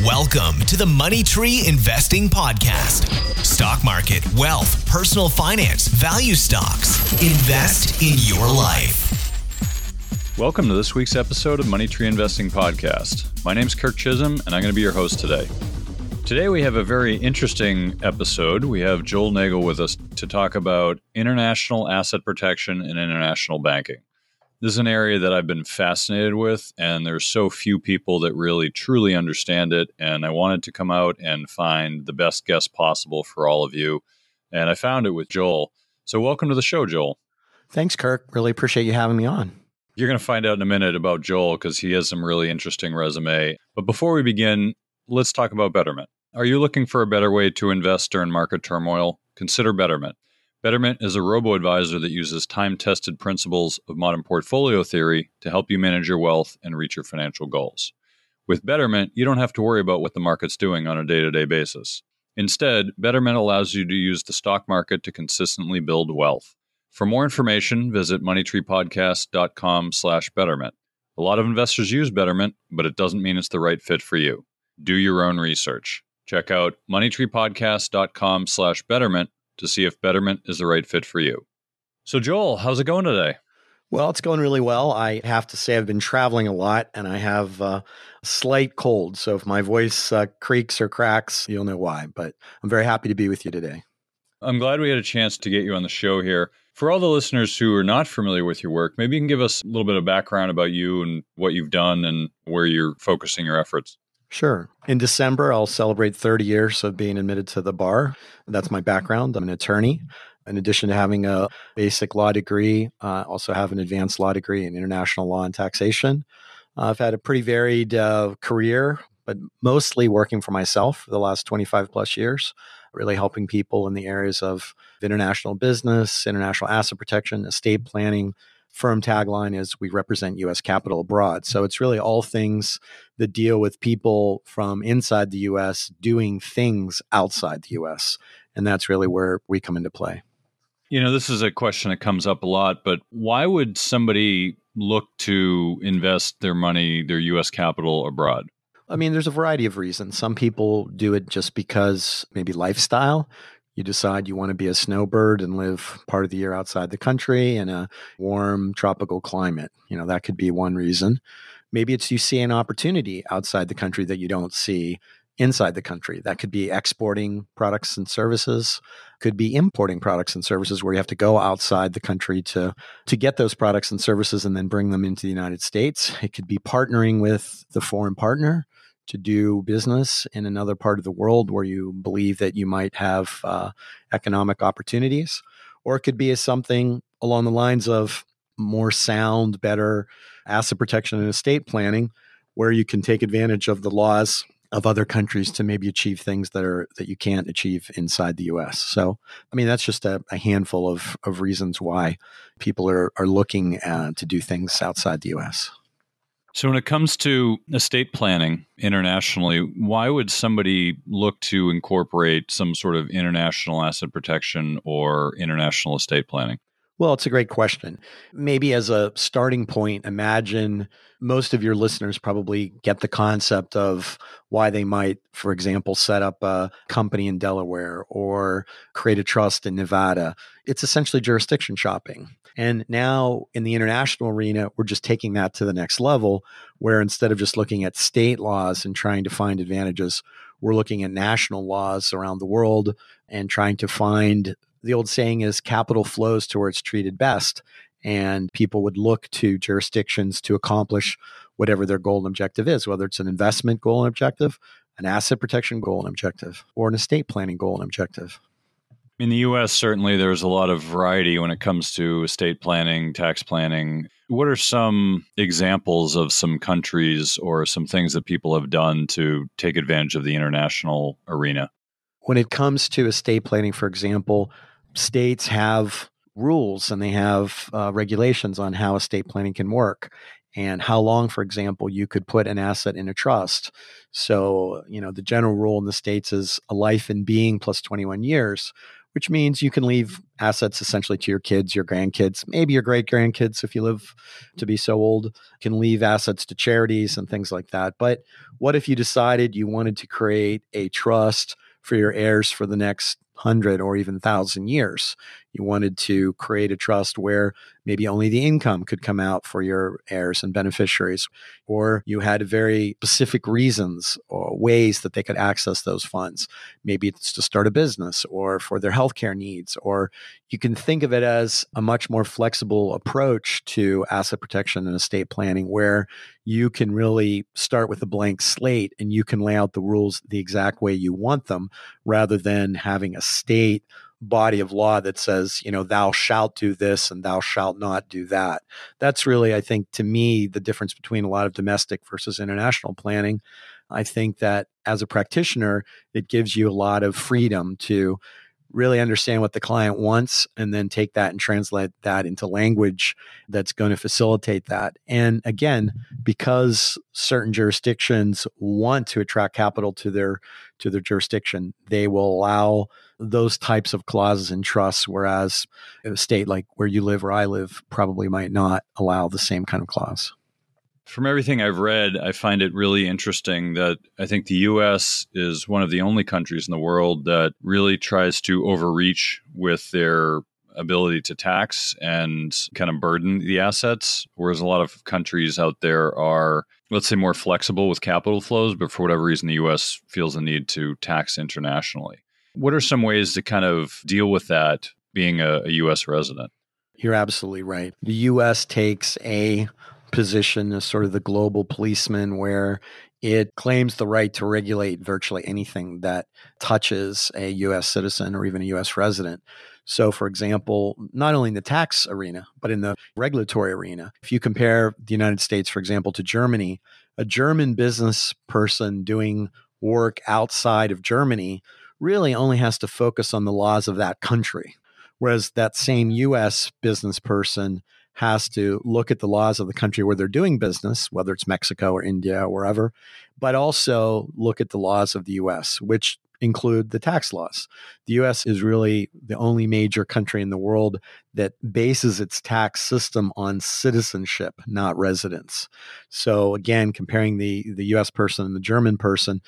Welcome to the Money Tree Investing Podcast. Stock market, wealth, personal finance, value stocks. Invest in your life. Welcome to this week's episode of Money Tree Investing Podcast. My name's Kirk Chisholm, and I'm going to be your host today. Today we have a very interesting episode. We have Joel Nagel with us to talk about international asset protection and international banking. This is an area that I've been fascinated with, and there's so few people that really truly understand it, and I wanted to come out and find the best guest possible for all of you, and I found it with Joel. So welcome to the show, Joel. Thanks, Kirk. Really appreciate you having me on. You're going to find out in a minute about Joel because he has some really interesting resume. But before we begin, let's talk about Betterment. Are you looking for a better way to invest during market turmoil? Consider Betterment. Betterment is a robo-advisor that uses time-tested principles of modern portfolio theory to help you manage your wealth and reach your financial goals. With Betterment, you don't have to worry about what the market's doing on a day-to-day basis. Instead, Betterment allows you to use the stock market to consistently build wealth. For more information, visit moneytreepodcast.com/betterment. A lot of investors use Betterment, but it doesn't mean it's the right fit for you. Do your own research. Check out moneytreepodcast.com/betterment to see if Betterment is the right fit for you. So Joel, how's it going today? Well, it's going really well. I have to say I've been traveling a lot and I have a slight cold. So if my voice creaks or cracks, you'll know why. But I'm very happy to be with you today. I'm glad we had a chance to get you on the show here. For all the listeners who are not familiar with your work, maybe you can give us a little bit of background about you and what you've done and where you're focusing your efforts. Sure. In December, I'll celebrate 30 years of being admitted to the bar. That's my background. I'm an attorney. In addition to having a basic law degree, I also have an advanced law degree in international law and taxation. I've had a pretty varied career, but mostly working for myself for the last 25 plus years, really helping people in the areas of international business, international asset protection, estate planning. Firm tagline is we represent U.S. capital abroad. So it's really all things that deal with people from inside the U.S. doing things outside the U.S. And that's really where we come into play. You know, this is a question that comes up a lot, but why would somebody look to invest their money, their U.S. capital abroad? I mean, there's a variety of reasons. Some people do it just because maybe lifestyle. You decide you want to be a snowbird and live part of the year outside the country in a warm tropical climate. You know, that could be one reason. Maybe it's you see an opportunity outside the country that you don't see inside the country. That could be exporting products and services, could be importing products and services where you have to go outside the country to get those products and services and then bring them into the United States. It could be partnering with the foreign partner to do business in another part of the world where you believe that you might have economic opportunities. Or it could be something along the lines of more sound, better asset protection and estate planning, where you can take advantage of the laws of other countries to maybe achieve things that you can't achieve inside the U.S. So, I mean, that's just a handful of reasons why people are looking to do things outside the U.S. So when it comes to estate planning internationally, why would somebody look to incorporate some sort of international asset protection or international estate planning? Well, it's a great question. Maybe as a starting point, imagine most of your listeners probably get the concept of why they might, for example, set up a company in Delaware or create a trust in Nevada. It's essentially jurisdiction shopping. And now in the international arena, we're just taking that to the next level, where instead of just looking at state laws and trying to find advantages, we're looking at national laws around the world and trying to find. The old saying is capital flows to where it's treated best, and people would look to jurisdictions to accomplish whatever their goal and objective is, whether it's an investment goal and objective, an asset protection goal and objective, or an estate planning goal and objective. In the U.S., certainly there's a lot of variety when it comes to estate planning, tax planning. What are some examples of some countries or some things that people have done to take advantage of the international arena? When it comes to estate planning, for example, states have rules and they have regulations on how estate planning can work and how long, for example, you could put an asset in a trust. So, the general rule in the states is a life in being plus 21 years, which means you can leave assets essentially to your kids, your grandkids, maybe your great grandkids if you live to be so old. You can leave assets to charities and things like that. But what if you decided you wanted to create a trust for your heirs for the next 100 or even 1,000 years? You wanted to create a trust where maybe only the income could come out for your heirs and beneficiaries, or you had very specific reasons or ways that they could access those funds. Maybe it's to start a business or for their healthcare needs, or you can think of it as a much more flexible approach to asset protection and estate planning, where you can really start with a blank slate and you can lay out the rules the exact way you want them, rather than having a state body of law that says, thou shalt do this and thou shalt not do that. That's really, I think, to me, the difference between a lot of domestic versus international planning. I think that as a practitioner, it gives you a lot of freedom to really understand what the client wants and then take that and translate that into language that's going to facilitate that. And again, because certain jurisdictions want to attract capital to their jurisdiction, they will allow those types of clauses in trusts, whereas a state like where you live or I live probably might not allow the same kind of clause. From everything I've read, I find it really interesting that I think the U.S. is one of the only countries in the world that really tries to overreach with their ability to tax and kind of burden the assets, whereas a lot of countries out there are, let's say, more flexible with capital flows, but for whatever reason, the U.S. feels the need to tax internationally. What are some ways to kind of deal with that being a U.S. resident? You're absolutely right. The U.S. takes a position as sort of the global policeman, where it claims the right to regulate virtually anything that touches a U.S. citizen or even a U.S. resident. So, for example, not only in the tax arena, but in the regulatory arena, if you compare the United States, for example, to Germany, a German business person doing work outside of Germany really only has to focus on the laws of that country, whereas that same U.S. business person has to look at the laws of the country where they're doing business, whether it's Mexico or India or wherever, but also look at the laws of the U.S., which include the tax laws. The U.S. is really the only major country in the world that bases its tax system on citizenship, not residence. So again, comparing the U.S. person and the German person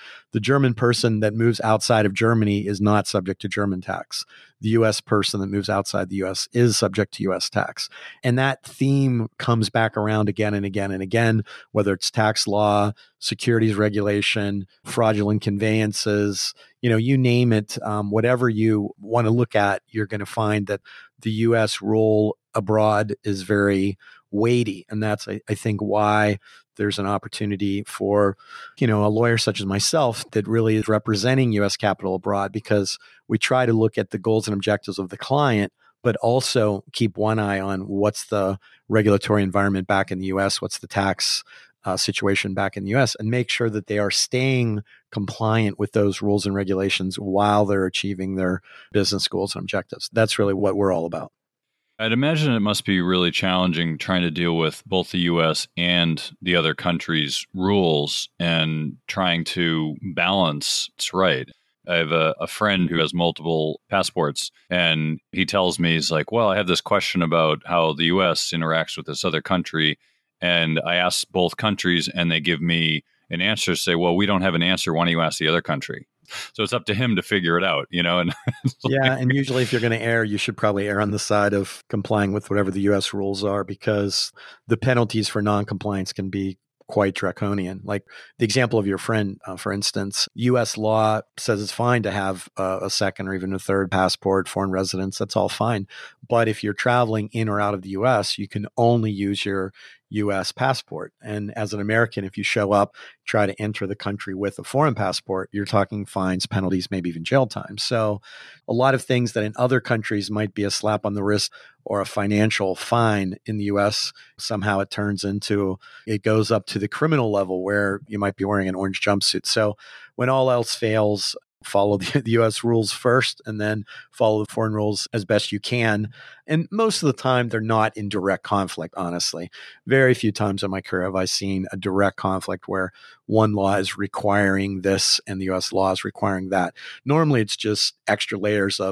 that moves outside of Germany is not subject to German tax. The U.S. person that moves outside the U.S. is subject to U.S. tax. And that theme comes back around again and again and again, whether it's tax law, securities regulation, fraudulent conveyances, you name it, whatever you want to look at, you're going to find that the U.S. role abroad is very weighty. And that's, I think, why there's an opportunity for, a lawyer such as myself that really is representing U.S. capital abroad, because we try to look at the goals and objectives of the client, but also keep one eye on what's the regulatory environment back in the U.S., what's the tax situation back in the U.S., and make sure that they are staying compliant with those rules and regulations while they're achieving their business goals and objectives. That's really what we're all about. I'd imagine it must be really challenging trying to deal with both the U.S. and the other countries' rules and trying to balance. It's right. I have a friend who has multiple passports, and he tells me, he's like, well, I have this question about how the U.S. interacts with this other country. And I ask both countries and they give me an answer, say, well, we don't have an answer. Why don't you ask the other country? So it's up to him to figure it out, And yeah. And usually if you're going to err, you should probably err on the side of complying with whatever the U.S. rules are, because the penalties for noncompliance can be quite draconian. Like the example of your friend, for instance, U.S. law says it's fine to have a second or even a third passport, foreign residence. That's all fine. But if you're traveling in or out of the U.S., you can only use your U.S. passport. And as an American, if you show up, try to enter the country with a foreign passport, you're talking fines, penalties, maybe even jail time. So a lot of things that in other countries might be a slap on the wrist or a financial fine, in the U.S., somehow it goes up to the criminal level where you might be wearing an orange jumpsuit. So when all else fails, follow the U.S. rules first and then follow the foreign rules as best you can. And most of the time, they're not in direct conflict, honestly. Very few times in my career have I seen a direct conflict where one law is requiring this and the U.S. law is requiring that. Normally, it's just extra layers of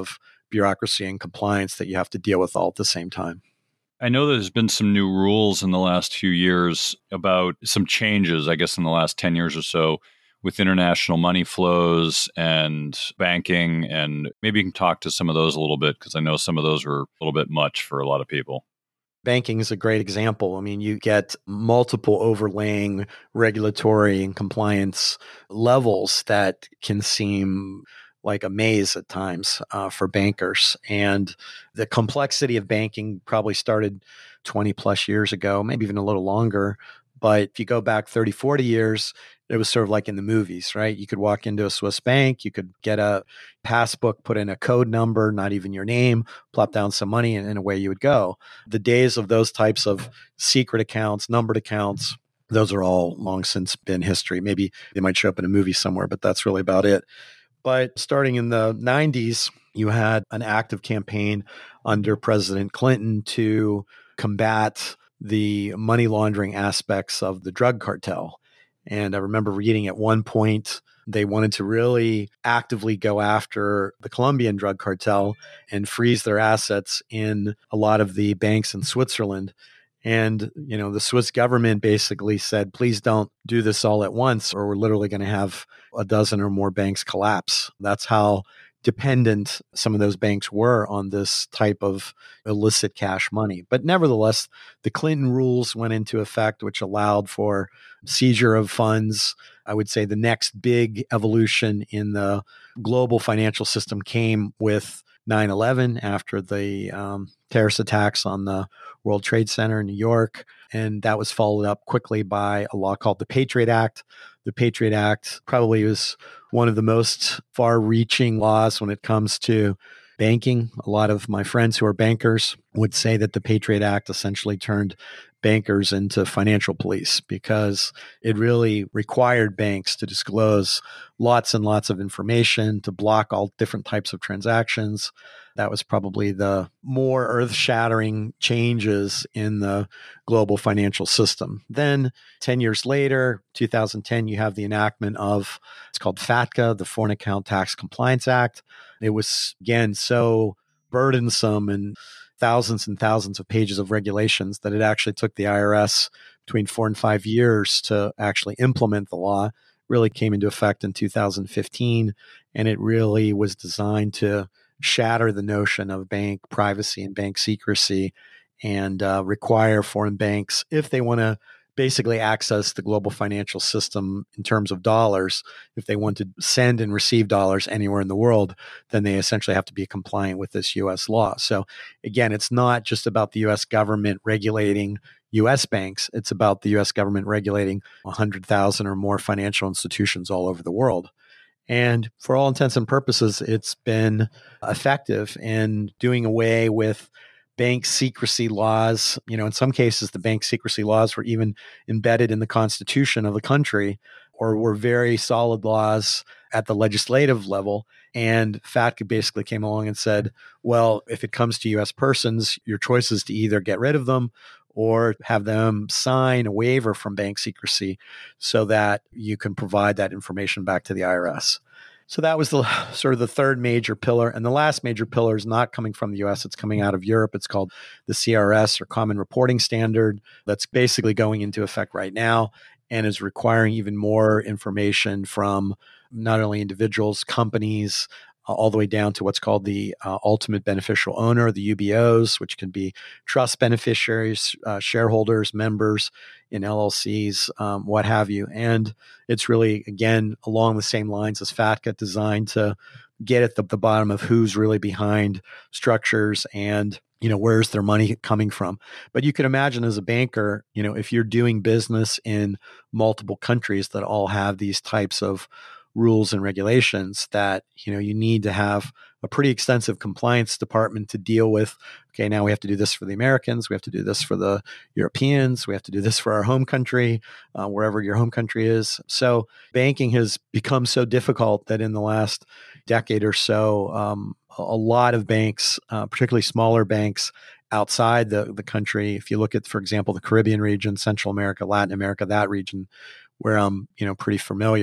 bureaucracy and compliance that you have to deal with all at the same time. I know there's been some new rules in the last few years about some changes, I guess, in the last 10 years or so with international money flows and banking. And maybe you can talk to some of those a little bit, because I know some of those were a little bit much for a lot of people. Banking is a great example. I mean, you get multiple overlaying regulatory and compliance levels that can seem like a maze at times for bankers. And the complexity of banking probably started 20 plus years ago, maybe even a little longer. But if you go back 30, 40 years, it was sort of like in the movies, right? You could walk into a Swiss bank, you could get a passbook, put in a code number, not even your name, plop down some money, and away you would go. The days of those types of secret accounts, numbered accounts, those are all long since been history. Maybe they might show up in a movie somewhere, but that's really about it. But starting in the 90s, you had an active campaign under President Clinton to combat the money laundering aspects of the drug cartel. And I remember reading at one point, they wanted to really actively go after the Colombian drug cartel and freeze their assets in a lot of the banks in Switzerland. And, the Swiss government basically said, please don't do this all at once, or we're literally going to have a dozen or more banks collapse. That's how dependent some of those banks were on this type of illicit cash money. But nevertheless, the Clinton rules went into effect, which allowed for seizure of funds. I would say the next big evolution in the global financial system came with 9/11 after the terrorist attacks on the World Trade Center in New York. And that was followed up quickly by a law called the Patriot Act. The Patriot Act probably was one of the most far-reaching laws when it comes to banking. A lot of my friends who are bankers would say that the Patriot Act essentially turned bankers into financial police, because it really required banks to disclose lots and lots of information, to block all different types of transactions. That was probably the more earth-shattering changes in the global financial system. Then 10 years later, 2010, you have the enactment of, it's called FATCA, the Foreign Account Tax Compliance Act. It was, again, so burdensome and thousands of pages of regulations that it actually took the IRS between 4 and 5 years to actually implement the law. Really came into effect in 2015, and it really was designed to shatter the notion of bank privacy and bank secrecy, and require foreign banks, if they want to basically access the global financial system in terms of dollars, if they want to send and receive dollars anywhere in the world, then they essentially have to be compliant with this U.S. law. So again, it's not just about the U.S. government regulating U.S. banks. It's about the U.S. government regulating 100,000 or more financial institutions all over the world. And for all intents and purposes, it's been effective in doing away with bank secrecy laws. In some cases, the bank secrecy laws were even embedded in the constitution of the country, or were very solid laws at the legislative level. And FATCA basically came along and said, well, if it comes to U.S. persons, your choice is to either get rid of them or have them sign a waiver from bank secrecy so that you can provide that information back to the IRS. So that was the sort of the third major pillar. And the last major pillar is not coming from the US, it's coming out of Europe. It's called the CRS, or Common Reporting Standard. That's basically going into effect right now and is requiring even more information from not only individuals, companies, all the way down to what's called the ultimate beneficial owner, the UBOs, which can be trust beneficiaries, shareholders, members in LLCs, what have you. And it's really, again, along the same lines as FATCA, designed to get at the bottom of who's really behind structures and, where's their money coming from. But you can imagine as a banker, if you're doing business in multiple countries that all have these types of rules and regulations, that you need to have a pretty extensive compliance department to deal with. Okay, now we have to do this for the Americans, we have to do this for the Europeans, we have to do this for our home country, wherever your home country is. So banking has become so difficult that in the last decade or so, a lot of banks, particularly smaller banks outside the country, if you look at, for example, the Caribbean region, Central America, Latin America, that region where I'm pretty familiar,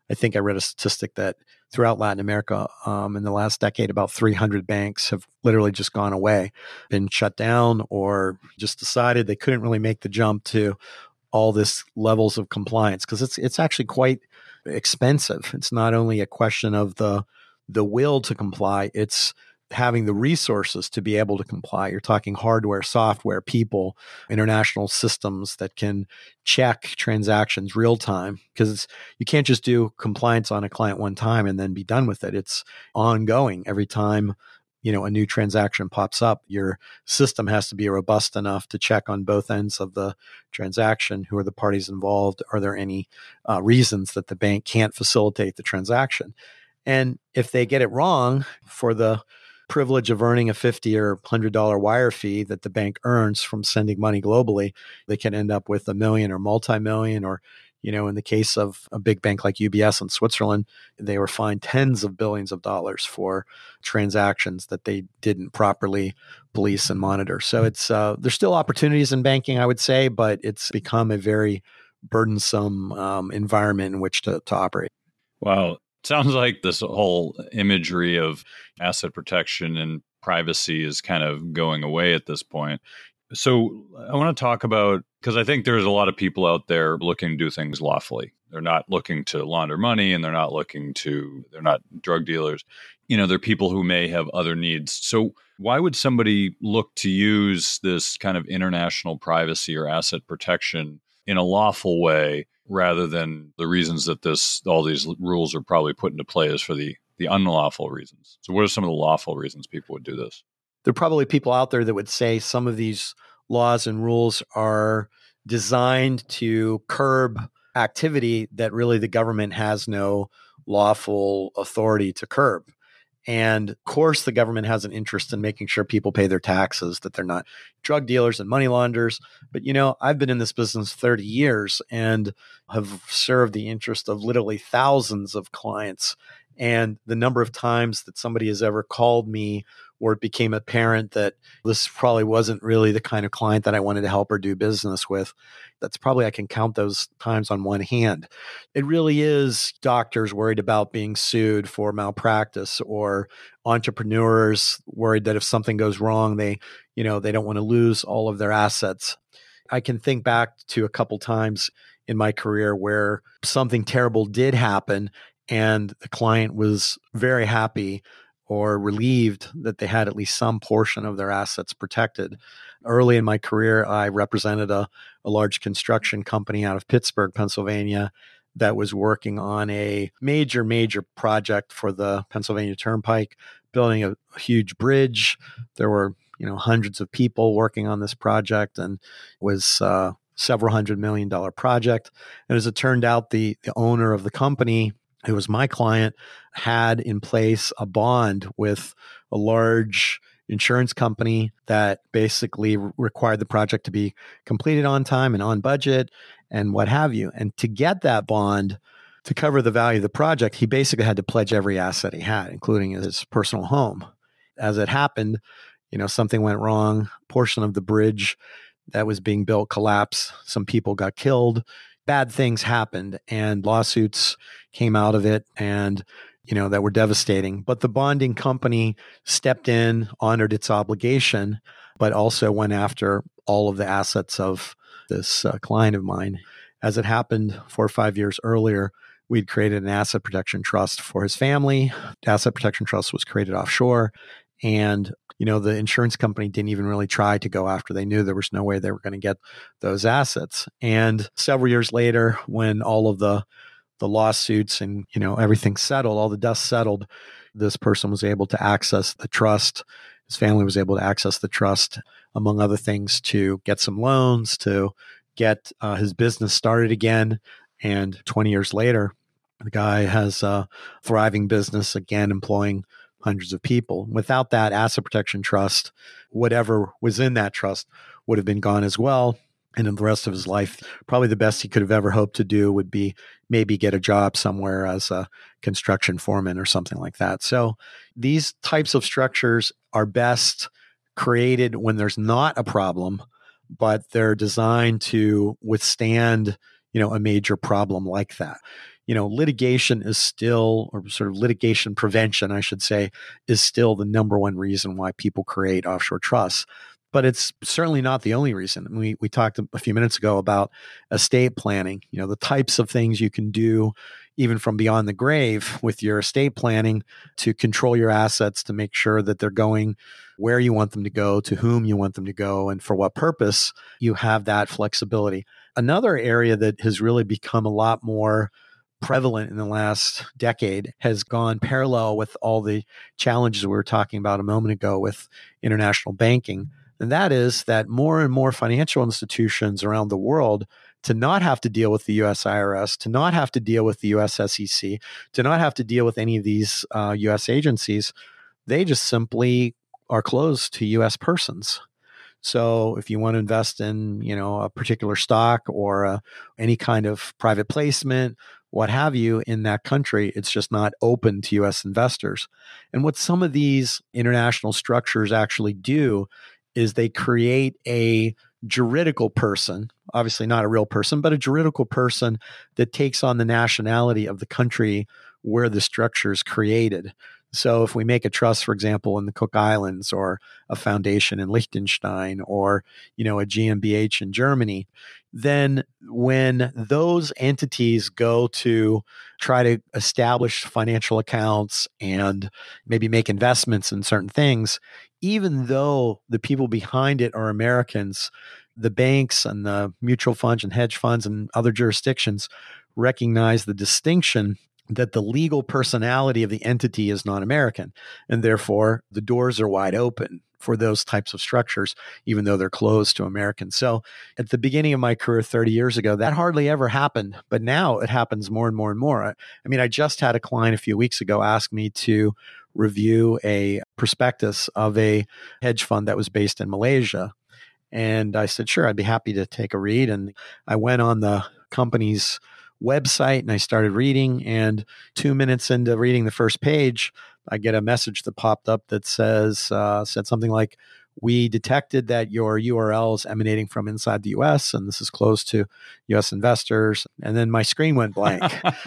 I think I read a statistic that throughout Latin America, in the last decade, about 300 banks have literally just gone away, been shut down, or just decided they couldn't really make the jump to all this levels of compliance, because it's actually quite expensive. It's not only a question of the will to comply, it's having the resources to be able to comply. You're talking hardware, software, people, international systems that can check transactions real time, because you can't just do compliance on a client one time and then be done with it. It's ongoing. Every time a new transaction pops up, your system has to be robust enough to check on both ends of the transaction. Who are the parties involved? Are there any reasons that the bank can't facilitate the transaction? And if they get it wrong, for the privilege of earning a $50 or $100 wire fee that the bank earns from sending money globally, they can end up with $1 million or multi-million, or in the case of a big bank like UBS in Switzerland, they were fined tens of billions of dollars for transactions that they didn't properly police and monitor. So it's there's still opportunities in banking, I would say, but it's become a very burdensome environment in which to operate. Wow. Sounds like this whole imagery of asset protection and privacy is kind of going away at this point. So I want to talk about, because I think there's a lot of people out there looking to do things lawfully. They're not looking to launder money, and they're not drug dealers. They're people who may have other needs. So why would somebody look to use this kind of international privacy or asset protection in a lawful way, rather than the reasons that all these rules are probably put into play is for the unlawful reasons? So what are some of the lawful reasons people would do this? There are probably people out there that would say some of these laws and rules are designed to curb activity that really the government has no lawful authority to curb. And of course, the government has an interest in making sure people pay their taxes, that they're not drug dealers and money launderers. But, I've been in this business 30 years and have served the interest of literally thousands of clients. And the number of times that somebody has ever called me where it became apparent that this probably wasn't really the kind of client that I wanted to help or do business with, that's probably, I can count those times on one hand. It really is doctors worried about being sued for malpractice, or entrepreneurs worried that if something goes wrong, they don't want to lose all of their assets. I can think back to a couple times in my career where something terrible did happen and the client was very happy or relieved that they had at least some portion of their assets protected. Early in my career, I represented a large construction company out of Pittsburgh, Pennsylvania, that was working on a major project for the Pennsylvania Turnpike, building a huge bridge. There were hundreds of people working on this project, and it was several $100 million project. And as it turned out, the owner of the company, who was my client, had in place a bond with a large insurance company that basically required the project to be completed on time and on budget and what have you. And to get that bond to cover the value of the project, he basically had to pledge every asset he had, including his personal home. As it happened, something went wrong. A portion of the bridge that was being built collapsed. Some people got killed. Bad things happened, and lawsuits came out of it, and that were devastating. But the bonding company stepped in, honored its obligation, but also went after all of the assets of this client of mine. As it happened 4 or 5 years earlier, we'd created an asset protection trust for his family. The asset protection trust was created offshore, and the insurance company didn't even really try to go after. They knew there was no way they were going to get those assets. And several years later, when all of the lawsuits and everything settled, all the dust settled, this person was able to access the trust. His family was able to access the trust, among other things, to get some loans, to get his business started again. And 20 years later, the guy has a thriving business, again, employing hundreds of people. Without that asset protection trust, whatever was in that trust would have been gone as well. And in the rest of his life, probably the best he could have ever hoped to do would be maybe get a job somewhere as a construction foreman or something like that. So these types of structures are best created when there's not a problem, but they're designed to withstand, a major problem like that. litigation is still, or sort of litigation prevention, I should say, is still the number one reason why people create offshore trusts. But it's certainly not the only reason. We talked a few minutes ago about estate planning, the types of things you can do even from beyond the grave with your estate planning to control your assets, to make sure that they're going where you want them to go, to whom you want them to go, and for what purpose. You have that flexibility. Another area that has really become a lot more prevalent in the last decade has gone parallel with all the challenges we were talking about a moment ago with international banking. And that is that more and more financial institutions around the world, to not have to deal with the US IRS, to not have to deal with the US SEC, to not have to deal with any of these US agencies, they just simply are closed to US persons. So if you want to invest in, a particular stock or any kind of private placement, what have you, in that country, it's just not open to US investors. And what some of these international structures actually do is they create a juridical person, obviously not a real person, but a juridical person that takes on the nationality of the country where the structure is created. So if we make a trust, for example, in the Cook Islands, or a foundation in Liechtenstein, or, a GmbH in Germany, then when those entities go to try to establish financial accounts and maybe make investments in certain things, even though the people behind it are Americans, the banks and the mutual funds and hedge funds and other jurisdictions recognize the distinction that the legal personality of the entity is not American. And therefore, the doors are wide open for those types of structures, even though they're closed to Americans. So at the beginning of my career 30 years ago, that hardly ever happened. But now it happens more and more and more. I just had a client a few weeks ago ask me to review a prospectus of a hedge fund that was based in Malaysia. And I said, sure, I'd be happy to take a read. And I went on the company's website and I started reading. And 2 minutes into reading the first page, I get a message that popped up that said something like, "We detected that your URL is emanating from inside the US, and this is closed to US investors." And then my screen went blank.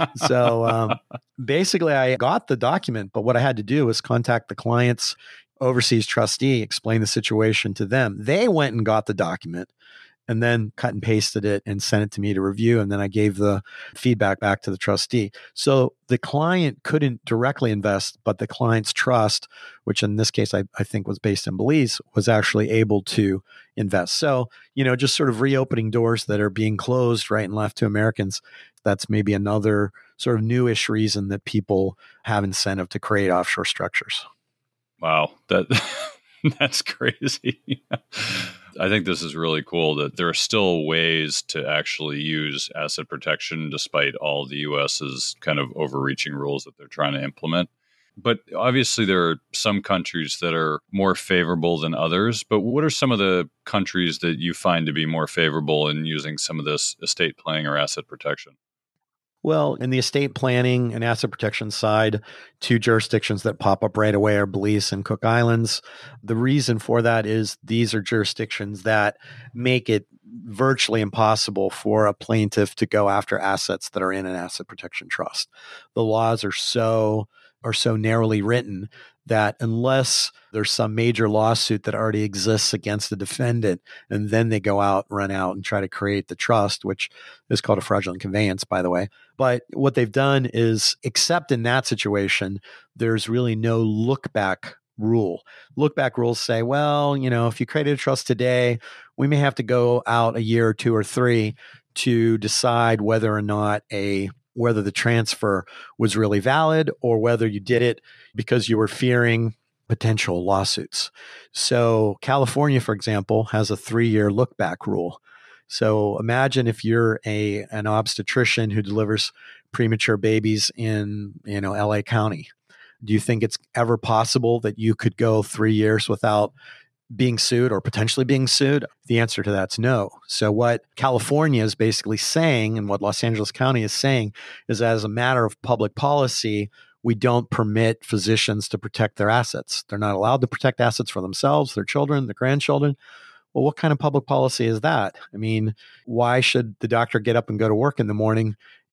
So basically, I got the document, but what I had to do was contact the client's overseas trustee, explain the situation to them. They went and got the document and then cut and pasted it and sent it to me to review. And then I gave the feedback back to the trustee. So the client couldn't directly invest, but the client's trust, which in this case I think was based in Belize, was actually able to invest. So, just sort of reopening doors that are being closed right and left to Americans. That's maybe another sort of newish reason that people have incentive to create offshore structures. Wow, that's crazy. I think this is really cool that there are still ways to actually use asset protection despite all the US's kind of overreaching rules that they're trying to implement. But obviously there are some countries that are more favorable than others. But what are some of the countries that you find to be more favorable in using some of this estate planning or asset protection? Well, in the estate planning and asset protection side, two jurisdictions that pop up right away are Belize and Cook Islands. The reason for that is these are jurisdictions that make it virtually impossible for a plaintiff to go after assets that are in an asset protection trust. The laws are so narrowly written that unless there's some major lawsuit that already exists against the defendant, and then they run out and try to create the trust, which is called a fraudulent conveyance, by the way. But what they've done is, except in that situation, there's really no look back rule. Look back rules say, well, if you created a trust today, we may have to go out a year or two or three to decide whether or not whether the transfer was really valid or whether you did it because you were fearing potential lawsuits. So California, for example, has a 3-year look back rule. So imagine if you're an obstetrician who delivers premature babies in LA County. Do you think it's ever possible that you could go 3 years without being sued or potentially being sued? The answer to that's no. So what California is basically saying, and what Los Angeles County is saying, is that as a matter of public policy, we don't permit physicians to protect their assets. They're not allowed to protect assets for themselves, their children, their grandchildren. Well, what kind of public policy is that? I mean, why should the doctor get up and go to work in the morning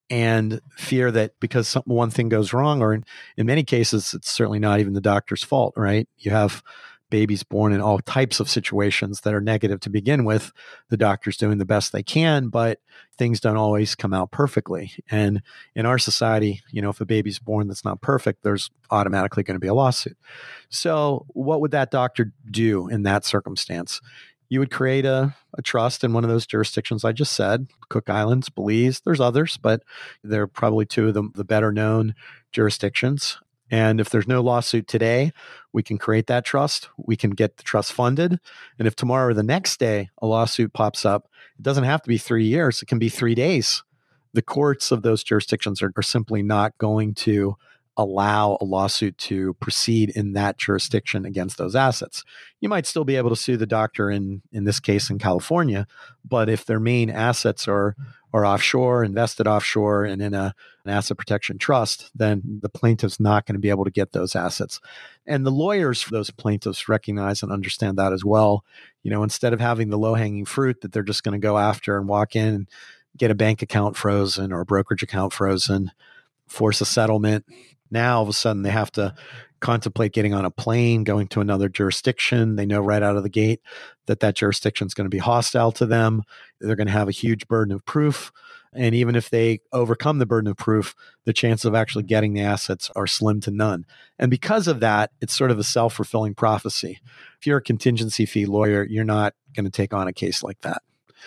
and fear that because one thing goes wrong, or in many cases, it's certainly not even the doctor's fault, right? You have babies born in all types of situations that are negative to begin with. The doctor's doing the best they can, but things don't always come out perfectly. And in our society, if a baby's born that's not perfect, there's automatically going to be a lawsuit. So what would that doctor do in that circumstance? You would create a trust in one of those jurisdictions I just said, Cook Islands, Belize. There's others, but they're probably two of the better known jurisdictions. And if there's no lawsuit today, we can create that trust. We can get the trust funded. And if tomorrow or the next day a lawsuit pops up, it doesn't have to be 3 years. It can be 3 days. The courts of those jurisdictions are simply not going to allow a lawsuit to proceed in that jurisdiction against those assets. You might still be able to sue the doctor in this case in California, but if their main assets are offshore, invested offshore, and in an asset protection trust, then the plaintiff's not going to be able to get those assets. And the lawyers for those plaintiffs recognize and understand that as well. Instead of having the low-hanging fruit that they're just going to go after and walk in and get a bank account frozen or a brokerage account frozen, force a settlement, now all of a sudden they have to contemplate getting on a plane, going to another jurisdiction. They know right out of the gate that jurisdiction is going to be hostile to them. They're going to have a huge burden of proof. And even if they overcome the burden of proof, the chances of actually getting the assets are slim to none. And because of that, it's sort of a self-fulfilling prophecy. If you're a contingency fee lawyer, you're not going to take on a case like that.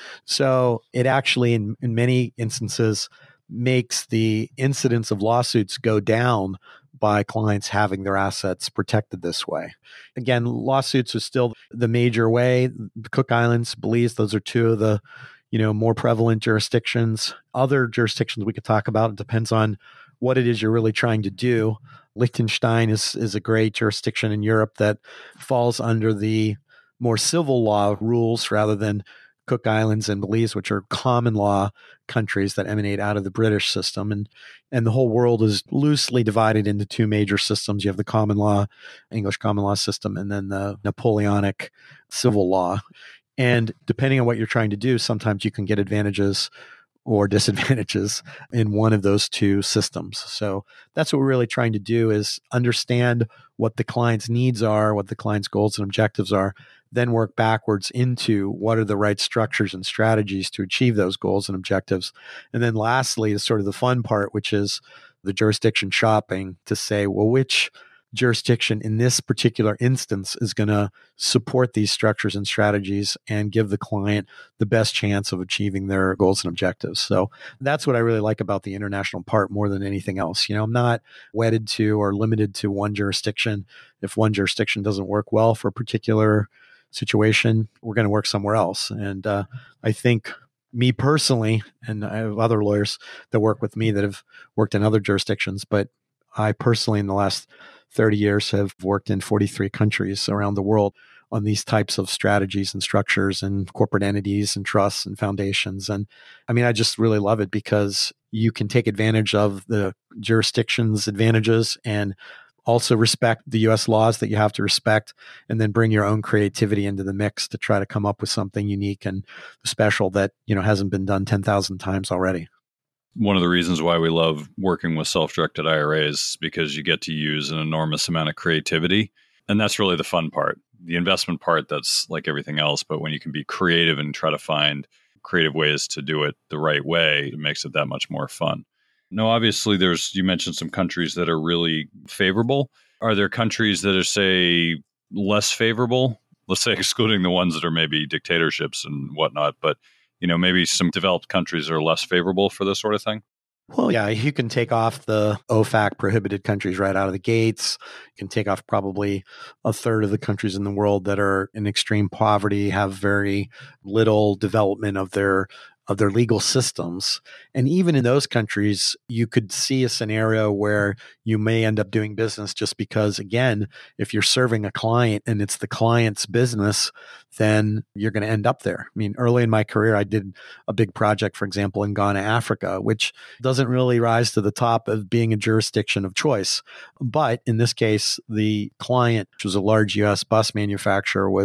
So it actually, in many instances, makes the incidence of lawsuits go down by clients having their assets protected this way. Again, lawsuits are still the major way. The Cook Islands, Belize, those are two of the more prevalent jurisdictions. Other jurisdictions we could talk about, it depends on what it is you're really trying to do. Liechtenstein is a great jurisdiction in Europe that falls under the more civil law rules rather than Cook Islands and Belize, which are common law countries that emanate out of the British system. And the whole world is loosely divided into two major systems. You have the common law, English common law system, and then the Napoleonic civil law. And depending on what you're trying to do, sometimes you can get advantages or disadvantages in one of those two systems. So that's what we're really trying to do, is understand what the client's needs are, what the client's goals and objectives are, then work backwards into what are the right structures and strategies to achieve those goals and objectives. And then lastly is sort of the fun part, which is the jurisdiction shopping, to say, well, which jurisdiction in this particular instance is going to support these structures and strategies and give the client the best chance of achieving their goals and objectives. So that's what I really like about the international part more than anything else. I'm not wedded to or limited to one jurisdiction. If one jurisdiction doesn't work well for a particular situation, we're going to work somewhere else. And I think me personally, and I have other lawyers that work with me that have worked in other jurisdictions, but I personally in the last 30 years have worked in 43 countries around the world on these types of strategies and structures and corporate entities and trusts and foundations. And I just really love it because you can take advantage of the jurisdiction's advantages and also respect the U.S. laws that you have to respect, and then bring your own creativity into the mix to try to come up with something unique and special that, hasn't been done 10,000 times already. One of the reasons why we love working with self-directed IRAs is because you get to use an enormous amount of creativity. And that's really the fun part. The investment part, that's like everything else. But when you can be creative and try to find creative ways to do it the right way, it makes it that much more fun. Now, obviously, you mentioned some countries that are really favorable. Are there countries that are, say, less favorable? Let's say excluding the ones that are maybe dictatorships and whatnot, but maybe some developed countries are less favorable for this sort of thing? Well, yeah, you can take off the OFAC prohibited countries right out of the gates. You can take off probably a third of the countries in the world that are in extreme poverty, have very little development of their legal systems. And even in those countries, you could see a scenario where you may end up doing business just because, again, if you're serving a client and it's the client's business, then you're going to end up there. Early in my career, I did a big project, for example, in Ghana, Africa, which doesn't really rise to the top of being a jurisdiction of choice. But in this case, the client, which was a large U.S. bus manufacturer, was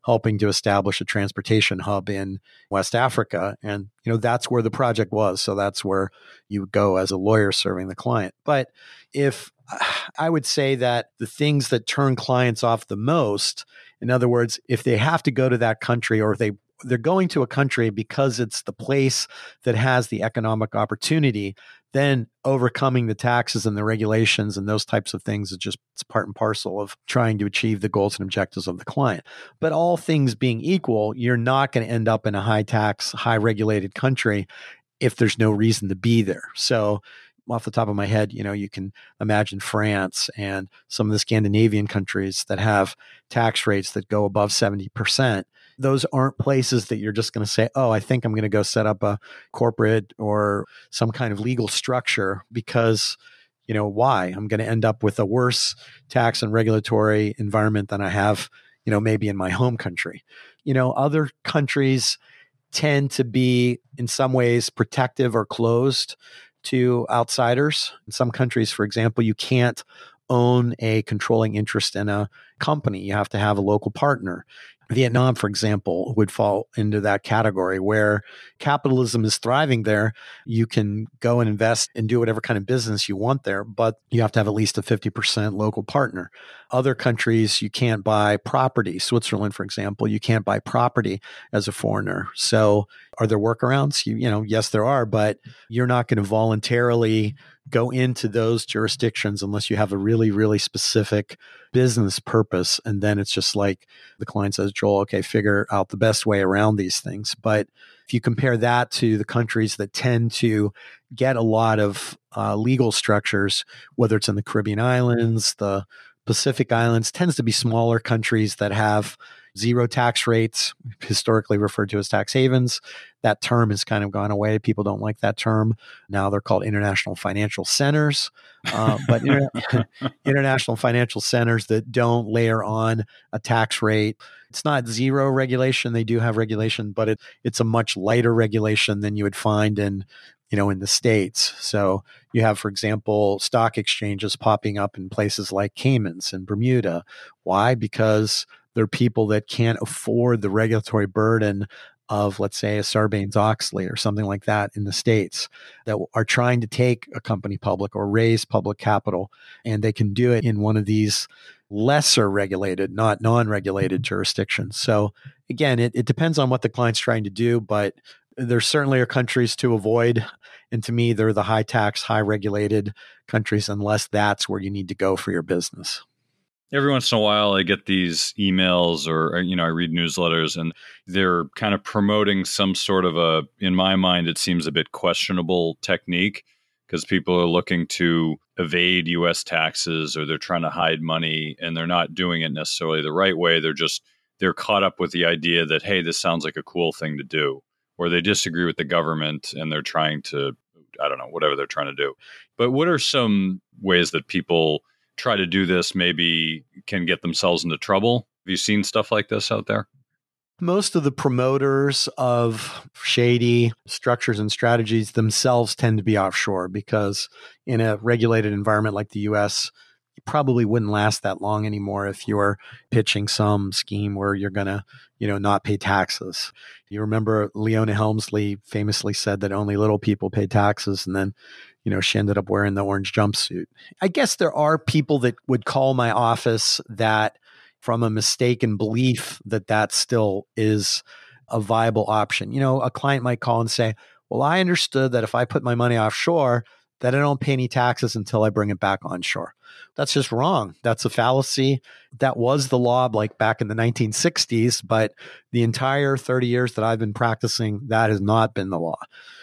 helping to establish a transportation hub in West Africa. And, that's where the project was. So that's where you would go as a lawyer serving the client. But if I would say that the things that turn clients off the most, in other words, if they have to go to that country, or if they're going to a country because it's the place that has the economic opportunity, then overcoming the taxes and the regulations and those types of things it's part and parcel of trying to achieve the goals and objectives of the client. But all things being equal, you're not going to end up in a high tax, high regulated country if there's no reason to be there. So off the top of my head, you can imagine France and some of the Scandinavian countries that have tax rates that go above 70%. Those aren't places that you're just going to say, oh, I think I'm going to go set up a corporate or some kind of legal structure because, why? I'm going to end up with a worse tax and regulatory environment than I have, maybe in my home country. Other countries tend to be in some ways protective or closed to outsiders. In some countries, for example, you can't own a controlling interest in a company. You have to have a local partner. Vietnam, for example, would fall into that category where capitalism is thriving there. You can go and invest and do whatever kind of business you want there, but you have to have at least a 50% local partner. Other countries, you can't buy property. Switzerland, for example, you can't buy property as a foreigner. So are there workarounds? Yes, there are, but you're not going to voluntarily go into those jurisdictions unless you have a really, really specific business purpose. And then it's just like the client says, Joel, okay, figure out the best way around these things. But if you compare that to the countries that tend to get a lot of legal structures, whether it's in the Caribbean islands, the Pacific Islands, tends to be smaller countries that have zero tax rates, historically referred to as tax havens. That term has kind of gone away. People don't like that term. Now they're called international financial centers. But international financial centers that don't layer on a tax rate. It's not zero regulation. They do have regulation, but it's a much lighter regulation than you would find in the States. So you have, for example, stock exchanges popping up in places like Caymans and Bermuda. Why? Because there are people that can't afford the regulatory burden of, let's say, a Sarbanes-Oxley or something like that in the States that are trying to take a company public or raise public capital. And they can do it in one of these lesser regulated, not non-regulated jurisdictions. So again, it depends on what the client's trying to do, but there certainly are countries to avoid. And to me, they're the high tax, high regulated countries, unless that's where you need to go for your business. Every once in a while, I get these emails or, I read newsletters and they're kind of promoting some sort of in my mind, it seems a bit questionable technique because people are looking to evade U.S. taxes or they're trying to hide money and they're not doing it necessarily the right way. They're caught up with the idea that, hey, this sounds like a cool thing to do, or they disagree with the government and they're trying to, I don't know, whatever they're trying to do. But what are some ways that people try to do this, maybe can get themselves into trouble? Have you seen stuff like this out there? Most of the promoters of shady structures and strategies themselves tend to be offshore because in a regulated environment like the US, you probably wouldn't last that long anymore if you're pitching some scheme where you're going to, not pay taxes. You remember Leona Helmsley famously said that only little people pay taxes, and then she ended up wearing the orange jumpsuit. I guess there are people that would call my office that from a mistaken belief that still is a viable option. A client might call and say, well, I understood that if I put my money offshore, that I don't pay any taxes until I bring it back onshore. That's just wrong. That's a fallacy. That was the law like back in the 1960s, but the entire 30 years that I've been practicing, that has not been the law.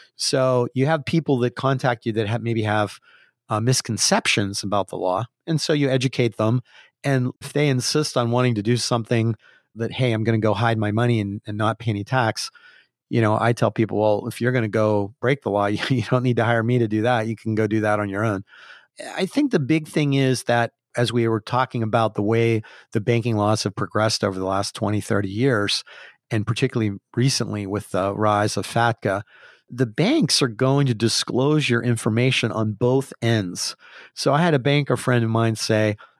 So you have people that contact you that maybe have misconceptions about the law. And so you educate them. And if they insist on wanting to do something that, hey, I'm going to go hide my money and not pay any tax, I tell people, well, if you're going to go break the law, you don't need to hire me to do that. You can go do that on your own. I think the big thing is that as we were talking about the way the banking laws have progressed over the last 20, 30 years, and particularly recently with the rise of FATCA, the banks are going to disclose your information on both ends. So I had a banker friend of mine say,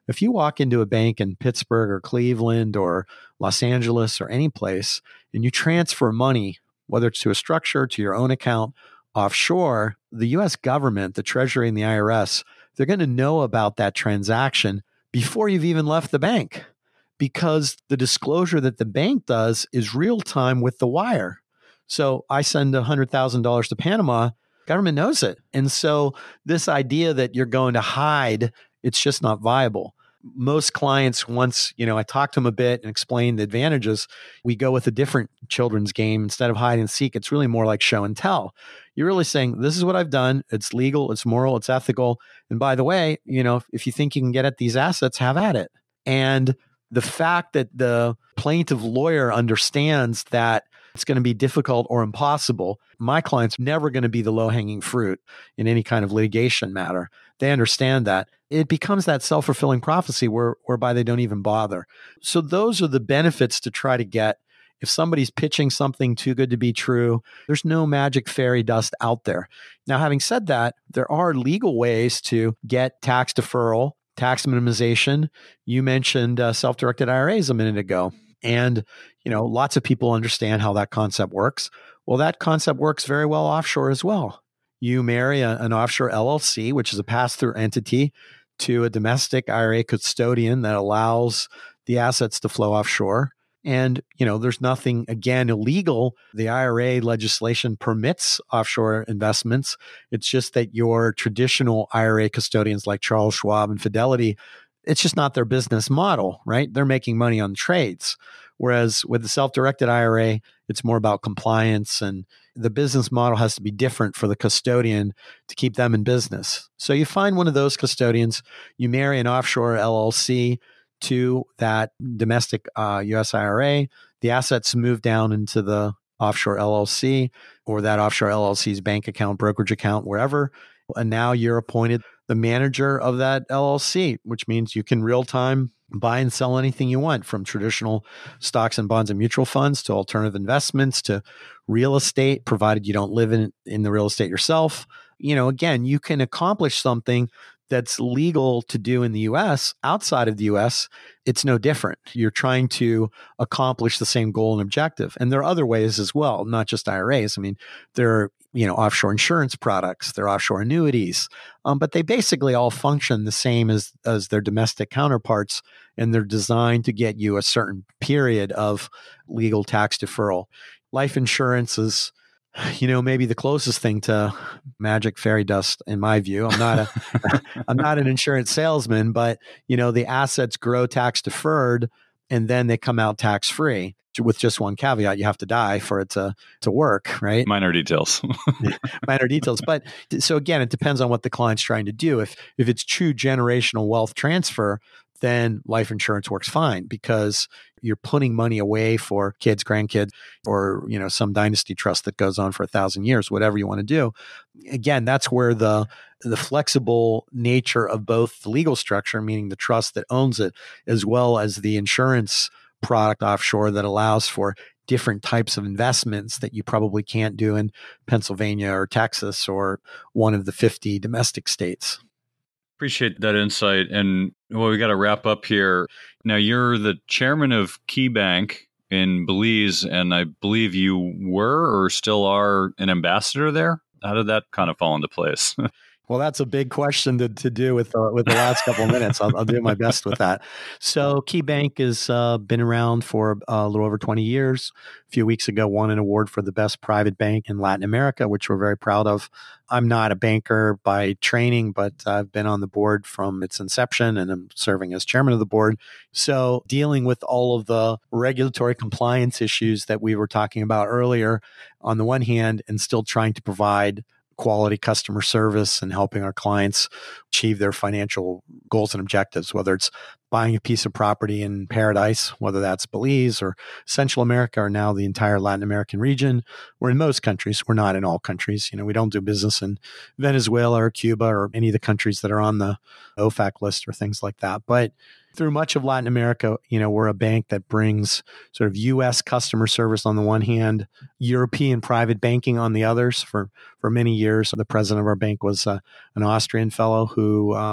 If you walk into a bank in Pittsburgh or Cleveland or Los Angeles or any place and you transfer money, whether it's to a structure, to your own account, offshore, the US government, the Treasury and the IRS, they're going to know about that transaction before you've even left the bank, because the disclosure that the bank does is real time with the wire. So I send $100,000 to Panama, government knows it. And so this idea that you're going to hide, it's just not viable. Most clients, once, I talk to them a bit and explain the advantages, we go with a different children's game. Instead of hide and seek, it's really more like show and tell. You're really saying, this is what I've done. It's legal, it's moral, it's ethical. And by the way, if you think you can get at these assets, have at it. And the fact that the plaintiff lawyer understands that it's going to be difficult or impossible, my client's never going to be the low-hanging fruit in any kind of litigation matter. They understand that. It becomes that self-fulfilling prophecy whereby they don't even bother. So those are the benefits to try to get. If somebody's pitching something too good to be true, there's no magic fairy dust out there. Now, having said that, there are legal ways to get tax deferral, tax minimization. You mentioned self-directed IRAs a minute ago. And, lots of people understand how that concept works. Well, that concept works very well offshore as well. You marry an offshore LLC, which is a pass-through entity, to a domestic IRA custodian that allows the assets to flow offshore. And, there's nothing, again, illegal. The IRA legislation permits offshore investments. It's just that your traditional IRA custodians like Charles Schwab and Fidelity, it's just not their business model, right? They're making money on trades. Whereas with the self-directed IRA, it's more about compliance, and the business model has to be different for the custodian to keep them in business. So you find one of those custodians, you marry an offshore LLC to that domestic US IRA, the assets move down into the offshore LLC or that offshore LLC's bank account, brokerage account, wherever. And now you're appointed the manager of that LLC, which means you can real time buy and sell anything you want, from traditional stocks and bonds and mutual funds to alternative investments to real estate, provided you don't live in the real estate yourself. Again, you can accomplish something that's legal to do in the US. Outside of the US, it's no different. You're trying to accomplish the same goal and objective. And there are other ways as well, not just IRAs. I mean, there are offshore insurance products, there are offshore annuities, but they basically all function the same as their domestic counterparts, and they're designed to get you a certain period of legal tax deferral. Life insurance is, maybe the closest thing to magic fairy dust in my view. I'm not an insurance salesman, but the assets grow tax deferred and then they come out tax free, with just one caveat: you have to die for it to work, right? Minor details. Minor details. But so again, it depends on what the client's trying to do. If it's true generational wealth transfer, then life insurance works fine, because you're putting money away for kids, grandkids, or some dynasty trust that goes on for 1,000 years, whatever you want to do. Again, that's where the flexible nature of both the legal structure, meaning the trust that owns it, as well as the insurance product offshore that allows for different types of investments that you probably can't do in Pennsylvania or Texas or one of the 50 domestic states. Appreciate that insight. And we got to wrap up here. Now, you're the chairman of KeyBank in Belize, and I believe you were or still are an ambassador there. How did that kind of fall into place? Well, that's a big question to do with the last couple of minutes. I'll do my best with that. So KeyBank has been around for a little over 20 years. A few weeks ago, won an award for the best private bank in Latin America, which we're very proud of. I'm not a banker by training, but I've been on the board from its inception, and I'm serving as chairman of the board. So dealing with all of the regulatory compliance issues that we were talking about earlier, on the one hand, and still trying to provide quality customer service and helping our clients achieve their financial goals and objectives, whether it's buying a piece of property in paradise, whether that's Belize or Central America or now the entire Latin American region, or in most countries. We're not in all countries. We don't do business in Venezuela or Cuba or any of the countries that are on the OFAC list or things like that. But through much of Latin America, we're a bank that brings sort of U.S. customer service on the one hand, European private banking on the others. For many years, the president of our bank was an Austrian fellow who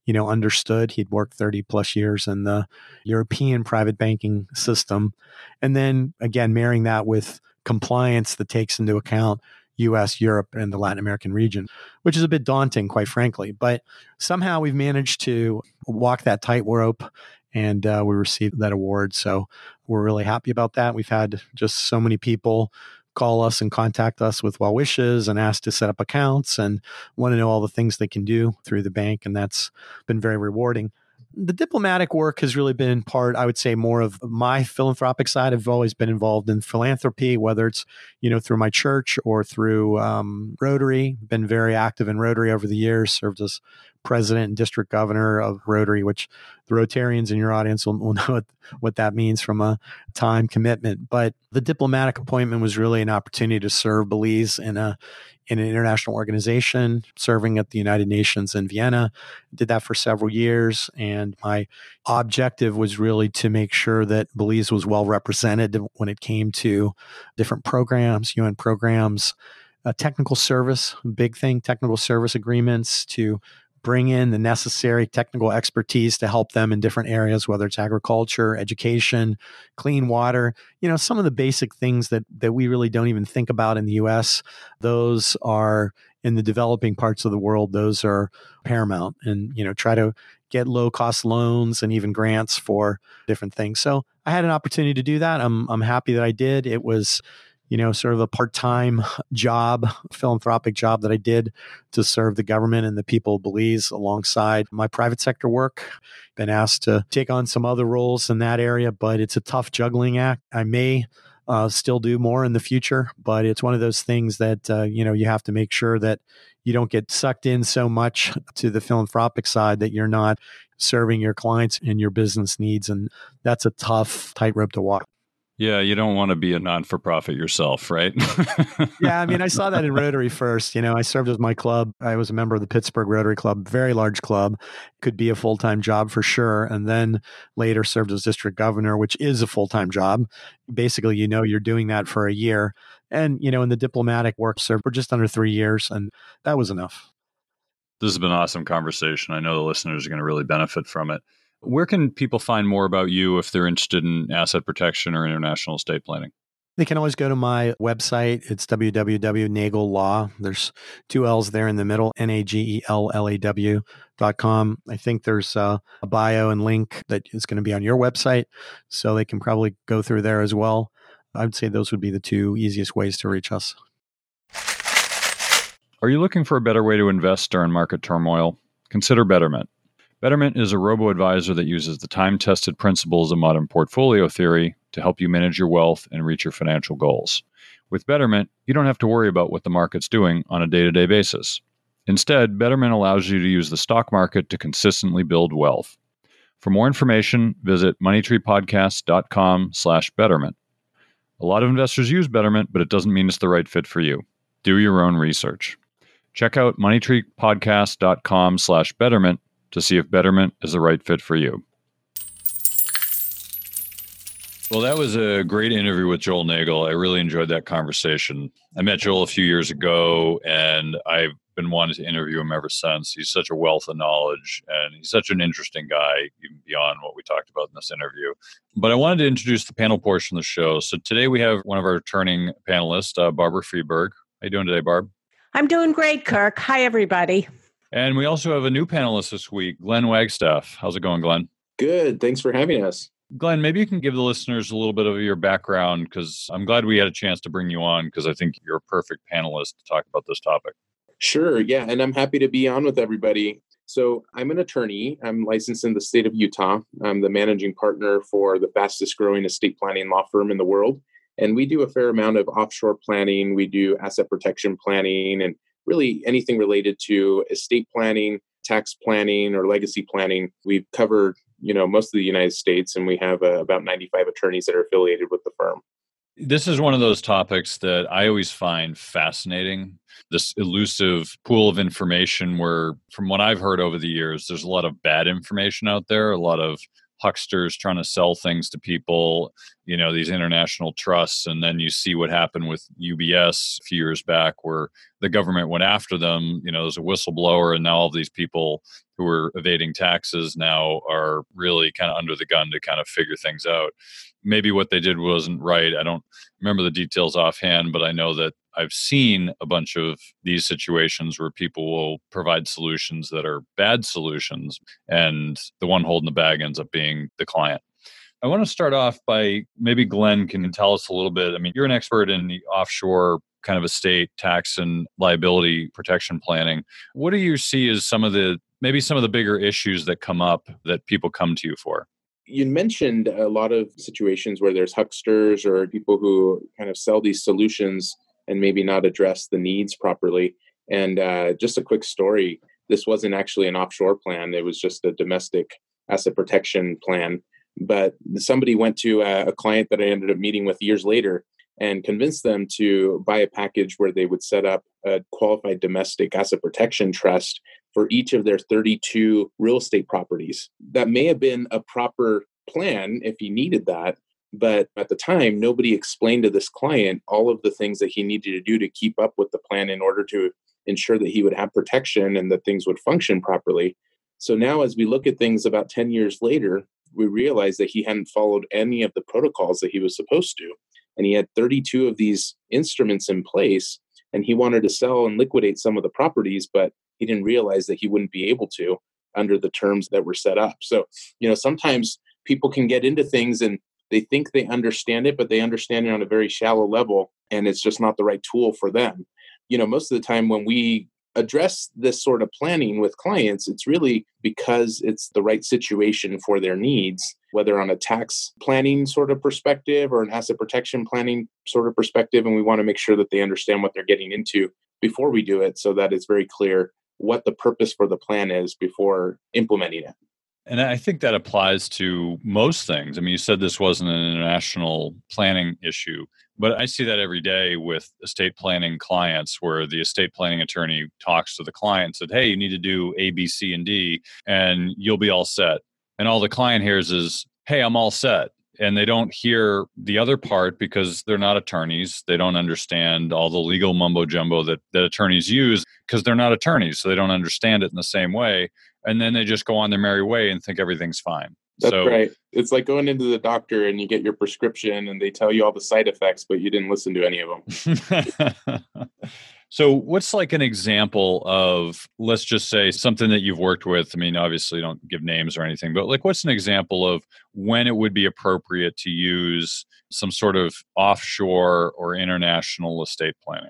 understood. He'd worked 30 plus years in the European private banking system. And then again, marrying that with compliance that takes into account US, Europe, and the Latin American region, which is a bit daunting, quite frankly. But somehow we've managed to walk that tightrope, and we received that award. So we're really happy about that. We've had just so many people call us and contact us with well wishes and ask to set up accounts and want to know all the things they can do through the bank. And that's been very rewarding. The diplomatic work has really been part, I would say, more of my philanthropic side. I've always been involved in philanthropy, whether it's, through my church or through Rotary. Been very active in Rotary over the years, served as president and district governor of Rotary, which the Rotarians in your audience will know what that means from a time commitment. But the diplomatic appointment was really an opportunity to serve Belize in an international organization, serving at the United Nations in Vienna. Did that for several years. And my objective was really to make sure that Belize was well represented when it came to different programs, UN programs, technical service, big thing, technical service agreements to bring in the necessary technical expertise to help them in different areas, whether it's agriculture, education, clean water, some of the basic things that we really don't even think about in the US. Those are in the developing parts of the world. Those are paramount, and, try to get low cost loans and even grants for different things. So I had an opportunity to do that. I'm happy that I did. It was, sort of a part-time job, philanthropic job that I did to serve the government and the people of Belize alongside my private sector work. Been asked to take on some other roles in that area, but it's a tough juggling act. I may still do more in the future, but it's one of those things that, you have to make sure that you don't get sucked in so much to the philanthropic side that you're not serving your clients and your business needs. And that's a tough tightrope to walk. Yeah, you don't want to be a non-for-profit yourself, right? Yeah, I mean, I saw that in Rotary first. I served with my club. I was a member of the Pittsburgh Rotary Club, very large club, could be a full-time job for sure. And then later served as district governor, which is a full-time job. Basically, you're doing that for a year. And, in the diplomatic work, served for just under 3 years. And that was enough. This has been an awesome conversation. I know the listeners are going to really benefit from it. Where can people find more about you if they're interested in asset protection or international estate planning? They can always go to my website. It's www.nagellaw. There's 2 L's there in the middle, NAGELLAW.com. I think there's a bio and link that is going to be on your website, so they can probably go through there as well. I would say those would be the 2 easiest ways to reach us. Are you looking for a better way to invest during market turmoil? Consider Betterment. Betterment is a robo-advisor that uses the time-tested principles of modern portfolio theory to help you manage your wealth and reach your financial goals. With Betterment, you don't have to worry about what the market's doing on a day-to-day basis. Instead, Betterment allows you to use the stock market to consistently build wealth. For more information, visit moneytreepodcast.com/betterment. A lot of investors use Betterment, but it doesn't mean it's the right fit for you. Do your own research. Check out moneytreepodcast.com/betterment to see if Betterment is the right fit for you. Well, that was a great interview with Joel Nagel. I really enjoyed that conversation. I met Joel a few years ago, and I've been wanting to interview him ever since. He's such a wealth of knowledge, and he's such an interesting guy, even beyond what we talked about in this interview. But I wanted to introduce the panel portion of the show. So today we have one of our returning panelists, Barbara Freeberg. How you doing today, Barb? I'm doing great, Kirk. Hi, everybody. And we also have a new panelist this week, Glenn Wagstaff. How's it going, Glenn? Good. Thanks for having us. Glenn, maybe you can give the listeners a little bit of your background, because I'm glad we had a chance to bring you on, because I think you're a perfect panelist to talk about this topic. Sure. Yeah. And I'm happy to be on with everybody. So I'm an attorney. I'm licensed in the state of Utah. I'm the managing partner for the fastest growing estate planning law firm in the world. And we do a fair amount of offshore planning. We do asset protection planning and really anything related to estate planning, tax planning, or legacy planning. We've covered, most of the United States, and we have about 95 attorneys that are affiliated with the firm. This is one of those topics that I always find fascinating, this elusive pool of information where, from what I've heard over the years, there's a lot of bad information out there, a lot of hucksters trying to sell things to people, these international trusts. And then you see what happened with UBS a few years back where the government went after them. There's a whistleblower, and now all these people who were evading taxes now are really kind of under the gun to kind of figure things out. Maybe what they did wasn't right. I don't remember the details offhand, but I know that I've seen a bunch of these situations where people will provide solutions that are bad solutions, and the one holding the bag ends up being the client. I want to start off by maybe Glenn can tell us a little bit. I mean, you're an expert in the offshore kind of estate tax and liability protection planning. What do you see as some of the bigger issues that come up that people come to you for? You mentioned a lot of situations where there's hucksters or people who kind of sell these solutions and maybe not address the needs properly. And just a quick story, this wasn't actually an offshore plan. It was just a domestic asset protection plan. But somebody went to a client that I ended up meeting with years later and convinced them to buy a package where they would set up a qualified domestic asset protection trust for each of their 32 real estate properties. That may have been a proper plan if he needed that. But at the time, nobody explained to this client all of the things that he needed to do to keep up with the plan in order to ensure that he would have protection and that things would function properly. So now as we look at things about 10 years later, we realize that he hadn't followed any of the protocols that he was supposed to. And he had 32 of these instruments in place, and he wanted to sell and liquidate some of the properties, but he didn't realize that he wouldn't be able to under the terms that were set up. So, sometimes people can get into things and they think they understand it, but they understand it on a very shallow level, and it's just not the right tool for them. Most of the time when we address this sort of planning with clients, it's really because it's the right situation for their needs, whether on a tax planning sort of perspective or an asset protection planning sort of perspective. And we want to make sure that they understand what they're getting into before we do it so that it's very clear what the purpose for the plan is before implementing it. And I think that applies to most things. I mean, you said this wasn't an international planning issue, but I see that every day with estate planning clients where the estate planning attorney talks to the client and said, hey, you need to do A, B, C, and D, and you'll be all set. And all the client hears is, hey, I'm all set. And they don't hear the other part because they're not attorneys. They don't understand all the legal mumbo jumbo that attorneys use because they're not attorneys. So they don't understand it in the same way. And then they just go on their merry way and think everything's fine. That's right. It's like going into the doctor and you get your prescription and they tell you all the side effects, but you didn't listen to any of them. So what's like an example of, let's just say, something that you've worked with? I mean, obviously don't give names or anything, but like what's an example of when it would be appropriate to use some sort of offshore or international estate planning?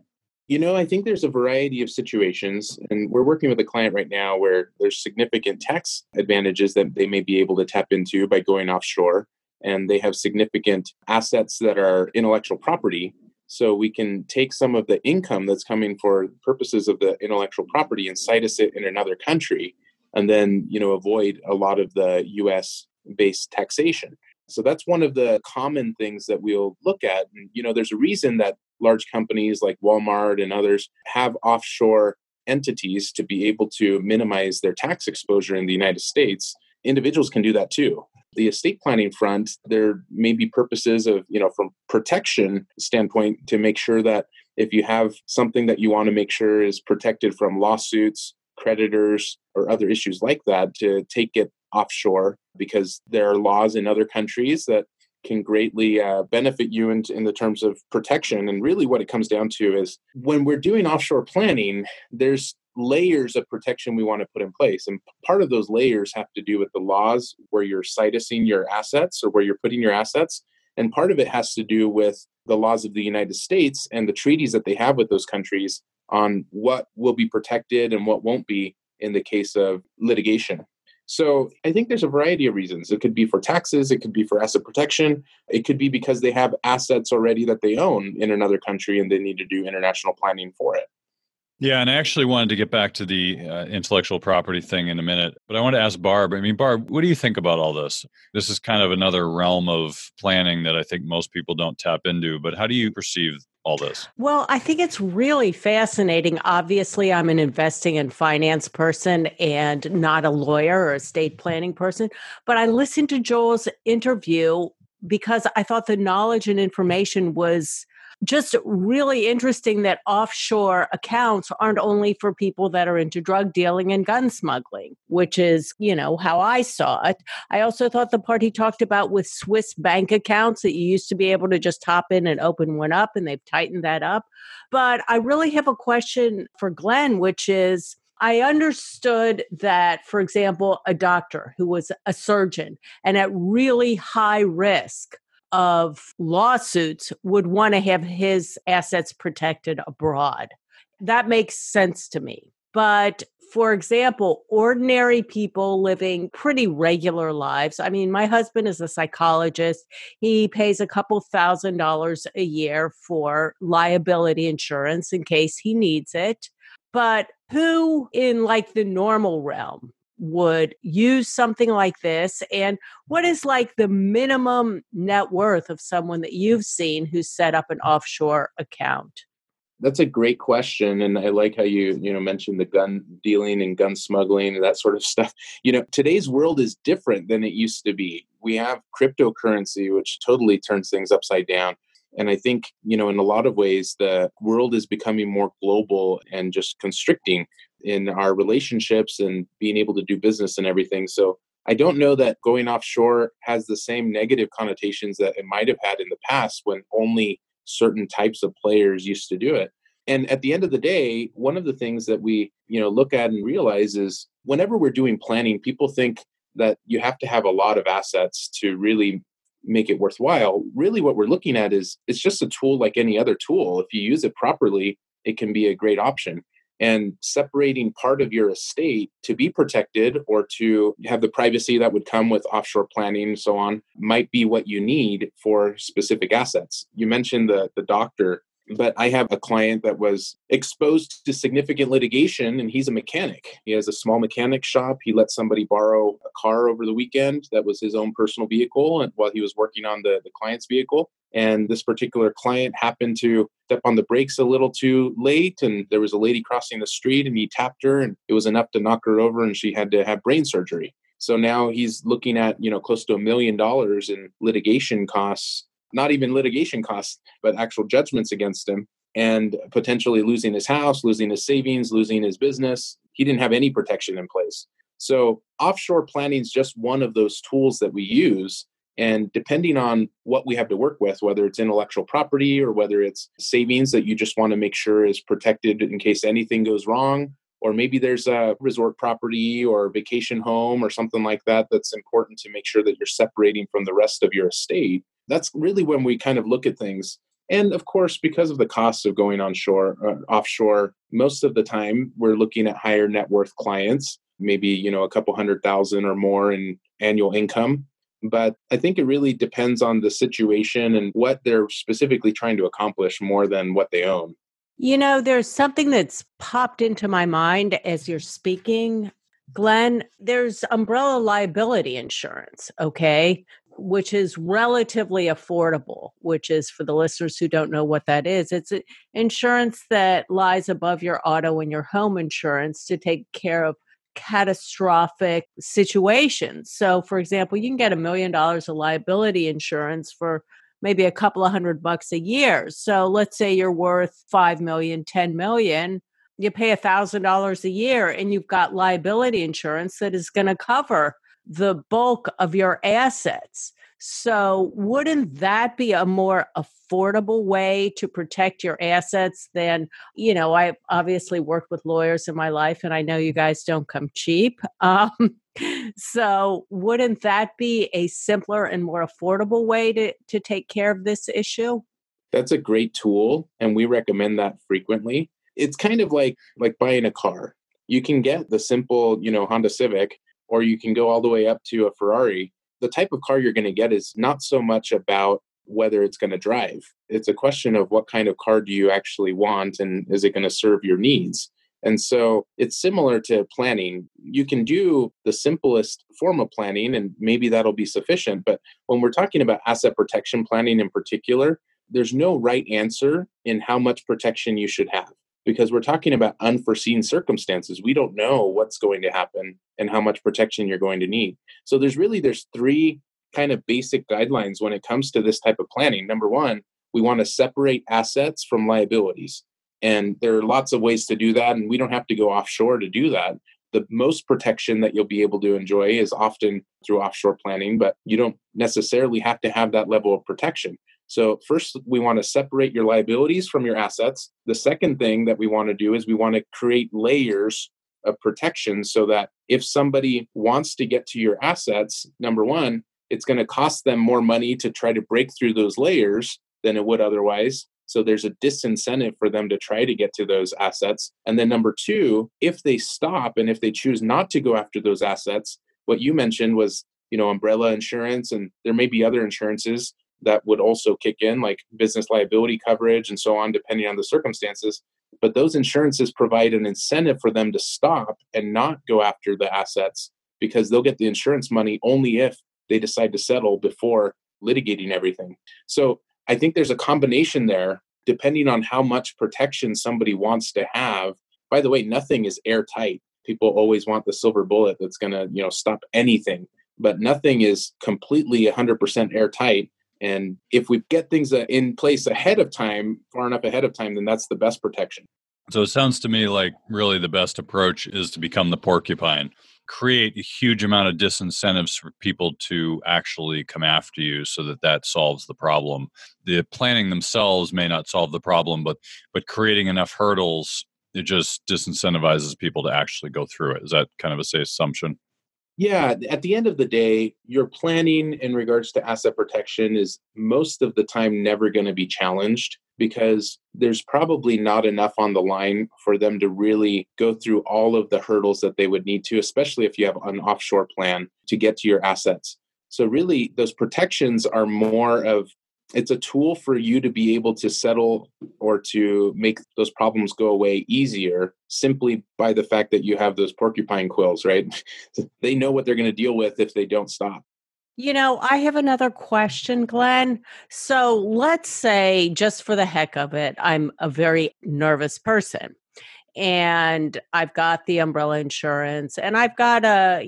I think there's a variety of situations, and we're working with a client right now where there's significant tax advantages that they may be able to tap into by going offshore, and they have significant assets that are intellectual property. So we can take some of the income that's coming for purposes of the intellectual property and situs it in another country, and then, avoid a lot of the US-based taxation. So that's one of the common things that we'll look at. And, there's a reason that large companies like Walmart and others have offshore entities to be able to minimize their tax exposure in the United States. Individuals can do that too. The estate planning front, there may be purposes of, from protection standpoint to make sure that if you have something that you want to make sure is protected from lawsuits, creditors, or other issues like that, to take it offshore, because there are laws in other countries that can greatly benefit you in the terms of protection. And really what it comes down to is when we're doing offshore planning, there's layers of protection we want to put in place. And part of those layers have to do with the laws where you're situsing your assets or where you're putting your assets. And part of it has to do with the laws of the United States and the treaties that they have with those countries on what will be protected and what won't be in the case of litigation. So I think there's a variety of reasons. It could be for taxes. It could be for asset protection. It could be because they have assets already that they own in another country and they need to do international planning for it. Yeah, and I actually wanted to get back to the intellectual property thing in a minute, but I want to ask Barb. I mean, Barb, what do you think about all this? This is kind of another realm of planning that I think most people don't tap into, but how do you perceive all this? Well, I think it's really fascinating. Obviously, I'm an investing and finance person and not a lawyer or estate planning person, but I listened to Joel's interview because I thought the knowledge and information was just really interesting, that offshore accounts aren't only for people that are into drug dealing and gun smuggling, which is, how I saw it. I also thought the part he talked about with Swiss bank accounts, that you used to be able to just hop in and open one up, and they've tightened that up. But I really have a question for Glenn, which is, I understood that, for example, a doctor who was a surgeon and at really high risk of lawsuits would want to have his assets protected abroad. That makes sense to me. But for example, ordinary people living pretty regular lives. I mean, my husband is a psychologist. He pays a couple $1,000s a year for liability insurance in case he needs it. But who in like the normal realm would use something like this? And what is like the minimum net worth of someone that you've seen who set up an offshore account? That's a great question. And I like how you mentioned the gun dealing and gun smuggling and that sort of stuff. Today's world is different than it used to be. We have cryptocurrency, which totally turns things upside down. And I think, in a lot of ways, the world is becoming more global and just constricting in our relationships and being able to do business and everything. So I don't know that going offshore has the same negative connotations that it might have had in the past, when only certain types of players used to do it. And at the end of the day, one of the things that we, look at and realize is whenever we're doing planning, people think that you have to have a lot of assets to really make it worthwhile. Really, what we're looking at is it's just a tool like any other tool. If you use it properly, it can be a great option. And separating part of your estate to be protected or to have the privacy that would come with offshore planning and so on might be what you need for specific assets. You mentioned the doctor, but I have a client that was exposed to significant litigation, and he's a mechanic. He has a small mechanic shop. He let somebody borrow a car over the weekend that was his own personal vehicle, and while he was working on the client's vehicle. And this particular client happened to step on the brakes a little too late, and there was a lady crossing the street, and he tapped her, and it was enough to knock her over, and she had to have brain surgery. So now he's looking at, close to $1 million in litigation costs. Not even litigation costs, but actual judgments against him, and potentially losing his house, losing his savings, losing his business. He didn't have any protection in place. So offshore planning is just one of those tools that we use. And depending on what we have to work with, whether it's intellectual property or whether it's savings that you just want to make sure is protected in case anything goes wrong, or maybe there's a resort property or vacation home or something like that that's important to make sure that you're separating from the rest of your estate. That's really when we kind of look at things. And of course, because of the costs of going offshore, most of the time we're looking at higher net worth clients, maybe, a couple 100,000 or more in annual income. But I think it really depends on the situation and what they're specifically trying to accomplish more than what they own. There's something that's popped into my mind as you're speaking, Glenn. There's umbrella liability insurance, okay, which is relatively affordable, which is, for the listeners who don't know what that is, it's insurance that lies above your auto and your home insurance to take care of catastrophic situations. So, for example, you can get $1 million of liability insurance for maybe a couple of $100 a year. So let's say you're worth 5 million, 10 million, you pay $1,000 a year and you've got liability insurance that is going to cover the bulk of your assets. So wouldn't that be a more affordable way to protect your assets than, I obviously worked with lawyers in my life, and I know you guys don't come cheap. So wouldn't that be a simpler and more affordable way to take care of this issue? That's a great tool, and we recommend that frequently. It's kind of like buying a car. You can get the simple, Honda Civic, or you can go all the way up to a Ferrari. The type of car you're going to get is not so much about whether it's going to drive. It's a question of what kind of car do you actually want, and is it going to serve your needs? And so it's similar to planning. You can do the simplest form of planning, and maybe that'll be sufficient. But when we're talking about asset protection planning in particular, there's no right answer in how much protection you should have, because we're talking about unforeseen circumstances. We don't know what's going to happen and how much protection you're going to need. So there's three kind of basic guidelines when it comes to this type of planning. Number one, we want to separate assets from liabilities. And there are lots of ways to do that, and we don't have to go offshore to do that. The most protection that you'll be able to enjoy is often through offshore planning, but you don't necessarily have to have that level of protection. So first, we want to separate your liabilities from your assets. The second thing that we want to do is we want to create layers of protection so that if somebody wants to get to your assets, number one, it's going to cost them more money to try to break through those layers than it would otherwise. So there's a disincentive for them to try to get to those assets. And then number two, if they stop and if they choose not to go after those assets, what you mentioned was, umbrella insurance, and there may be other insurances that would also kick in, like business liability coverage and so on, depending on the circumstances. But those insurances provide an incentive for them to stop and not go after the assets, because they'll get the insurance money only if they decide to settle before litigating everything. So I think there's a combination there, depending on how much protection somebody wants to have. By the way, nothing is airtight. People always want the silver bullet that's going to, stop anything, but nothing is completely 100% airtight. And if we get things in place ahead of time, far enough ahead of time, then that's the best protection. So it sounds to me like really the best approach is to become the porcupine. Create a huge amount of disincentives for people to actually come after you so that solves the problem. The planning themselves may not solve the problem, but creating enough hurdles, it just disincentivizes people to actually go through it. Is that kind of a safe assumption? Yeah. At the end of the day, your planning in regards to asset protection is most of the time never going to be challenged, because there's probably not enough on the line for them to really go through all of the hurdles that they would need to, especially if you have an offshore plan to get to your assets. So really, those protections are more of, it's a tool for you to be able to settle or to make those problems go away easier, simply by the fact that you have those porcupine quills, right? They know what they're going to deal with if they don't stop. I have another question, Glenn. So let's say, just for the heck of it, I'm a very nervous person and I've got the umbrella insurance and I've got a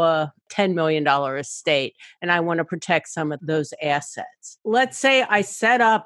$10 million estate and I want to protect some of those assets. Let's say I set up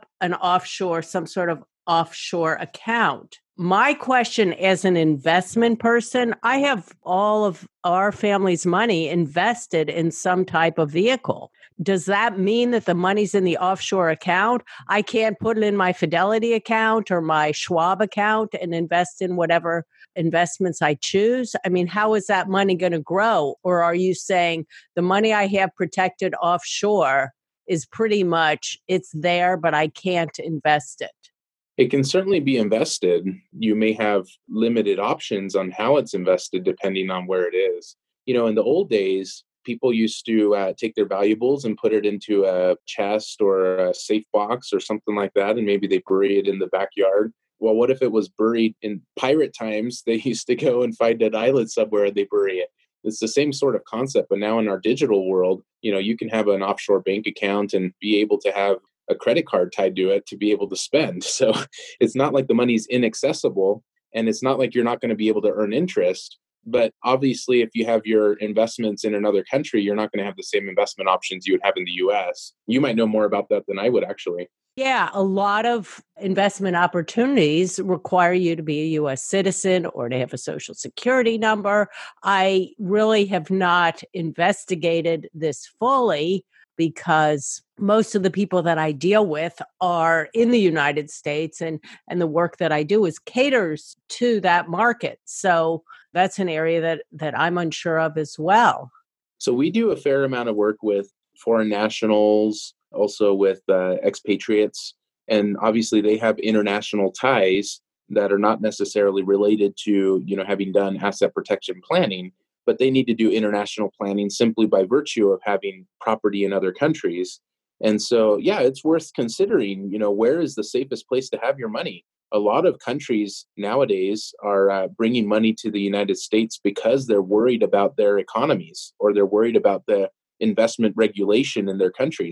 some sort of offshore account. My question as an investment person, I have all of our family's money invested in some type of vehicle. Does that mean that the money's in the offshore account? I can't put it in my Fidelity account or my Schwab account and invest in whatever investments I choose? I mean, how is that money going to grow? Or are you saying the money I have protected offshore is pretty much, it's there, but I can't invest it? It can certainly be invested. You may have limited options on how it's invested depending on where it is. In the old days, people used to take their valuables and put it into a chest or a safe box or something like that, and maybe they bury it in the backyard. Well, what if it was buried in pirate times? They used to go and find an island somewhere and they bury it. It's the same sort of concept, but now in our digital world, you can have an offshore bank account and be able to have a credit card tied to it to be able to spend. So it's not like the money's inaccessible, and it's not like you're not going to be able to earn interest. But obviously, if you have your investments in another country, you're not going to have the same investment options you would have in the US. You might know more about that than I would, actually. Yeah, a lot of investment opportunities require you to be a U.S. citizen or to have a social security number. I really have not investigated this fully, because most of the people that I deal with are in the United States, and the work that I do is caters to that market. So that's an area that I'm unsure of as well. So we do a fair amount of work with foreign nationals, also with expatriates, and obviously they have international ties that are not necessarily related to, having done asset protection planning, but they need to do international planning simply by virtue of having property in other countries. And so, yeah, it's worth considering, where is the safest place to have your money? A lot of countries nowadays are bringing money to the United States because they're worried about their economies, or they're worried about the investment regulation in their countries.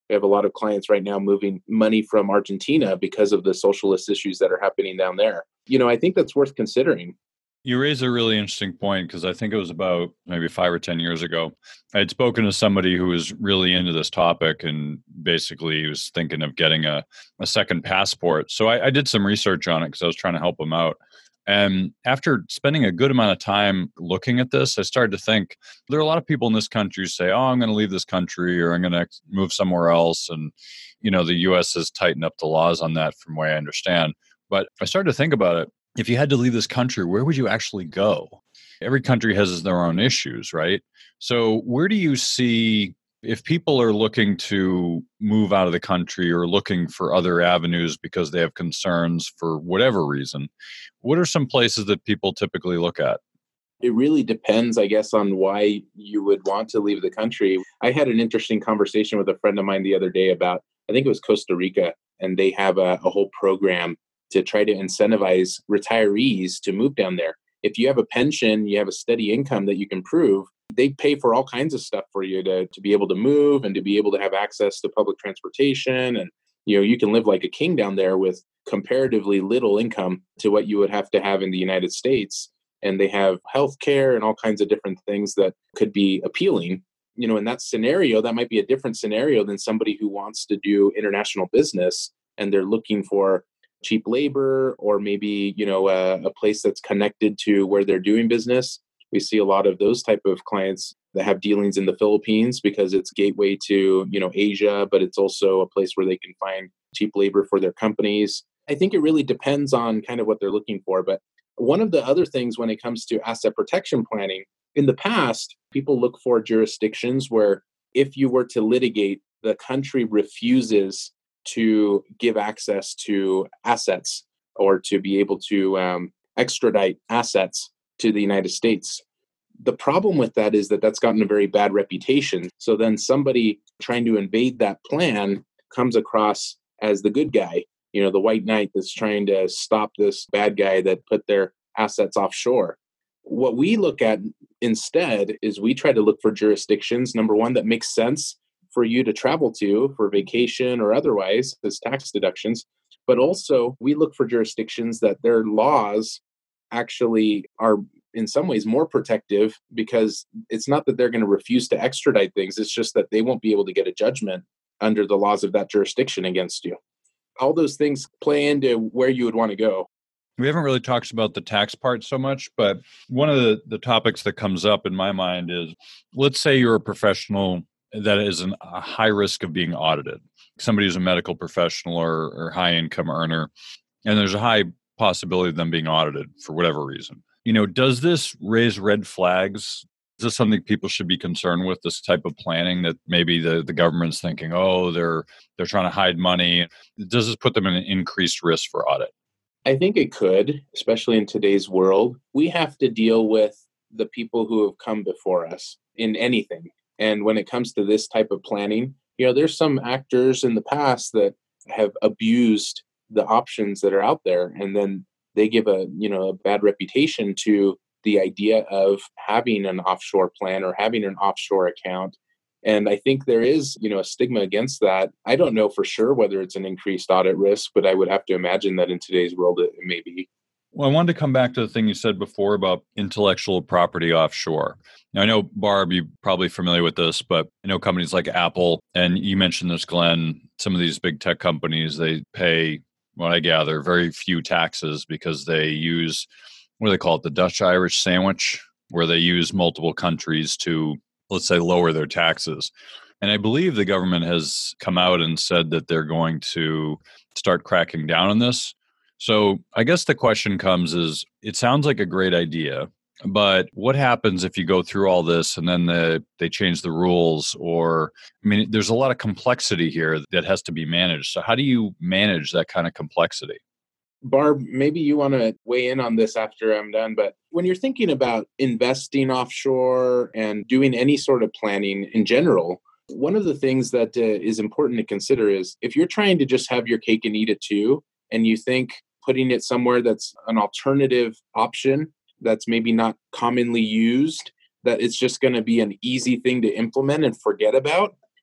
We have a lot of clients right now moving money from Argentina because of the socialist issues that are happening down there. I think that's worth considering. You raise a really interesting point because I think it was about maybe 5 or 10 years ago. I had spoken to somebody who was really into this topic and basically he was thinking of getting a second passport. So I did some research on it because I was trying to help him out. And after spending a good amount of time looking at this, I started to think there are a lot of people in this country who say, oh, I'm going to leave this country or I'm going to move somewhere else. And, the U.S. has tightened up the laws on that from what I understand. But I started to think about it. If you had to leave this country, where would you actually go? Every country has their own issues, right? So where do you see, if people are looking to move out of the country or looking for other avenues because they have concerns for whatever reason, what are some places that people typically look at? It really depends, I guess, on why you would want to leave the country. I had an interesting conversation with a friend of mine the other day about, I think it was Costa Rica, and they have a whole program to try to incentivize retirees to move down there. If you have a pension, you have a steady income that you can prove, they pay for all kinds of stuff for you to be able to move and to be able to have access to public transportation. And, you can live like a king down there with comparatively little income to what you would have to have in the United States. And they have healthcare and all kinds of different things that could be appealing. In that scenario, that might be a different scenario than somebody who wants to do international business and they're looking for cheap labor or maybe, a place that's connected to where they're doing business. We see a lot of those type of clients that have dealings in the Philippines because it's gateway to, Asia, but it's also a place where they can find cheap labor for their companies. I think it really depends on kind of what they're looking for. But one of the other things when it comes to asset protection planning, in the past, people look for jurisdictions where if you were to litigate, the country refuses to give access to assets or to be able to extradite assets to the United States. The problem with that is that that's gotten a very bad reputation. So then somebody trying to invade that plan comes across as the good guy, the white knight that's trying to stop this bad guy that put their assets offshore. What we look at instead is we try to look for jurisdictions, number one, that makes sense for you to travel to for vacation or otherwise as tax deductions. But also we look for jurisdictions that their laws actually are in some ways more protective because it's not that they're going to refuse to extradite things. It's just that they won't be able to get a judgment under the laws of that jurisdiction against you. All those things play into where you would want to go. We haven't really talked about the tax part so much, but one of the topics that comes up in my mind is, let's say you're a professional that is a high risk of being audited. Somebody who's a medical professional or high income earner, and there's a high possibility of them being audited for whatever reason. Does this raise red flags? Is this something people should be concerned with, this type of planning that maybe the government's thinking, oh, they're trying to hide money? Does this put them in an increased risk for audit? I think it could, especially in today's world. We have to deal with the people who have come before us in anything. And when it comes to this type of planning, there's some actors in the past that have abused the options that are out there. And then they give a bad reputation to the idea of having an offshore plan or having an offshore account. And I think there is, a stigma against that. I don't know for sure whether it's an increased audit risk, but I would have to imagine that in today's world, it may be. Well, I wanted to come back to the thing you said before about intellectual property offshore. Now, I know, Barb, you're probably familiar with this, but I know companies like Apple, and you mentioned this, Glenn, some of these big tech companies, they pay, what I gather, very few taxes because they use, what do they call it, the Dutch-Irish sandwich, where they use multiple countries to, let's say, lower their taxes. And I believe the government has come out and said that they're going to start cracking down on this. So I guess the question comes is, it sounds like a great idea, but what happens if you go through all this and then they change the rules? Or, there's a lot of complexity here that has to be managed. So how do you manage that kind of complexity? Barb, maybe you want to weigh in on this after I'm done, but when you're thinking about investing offshore and doing any sort of planning in general, one of the things that is important to consider is if you're trying to just have your cake and eat it too, and you think putting it somewhere that's an alternative option that's maybe not commonly used, that it's just going to be an easy thing to implement and forget about,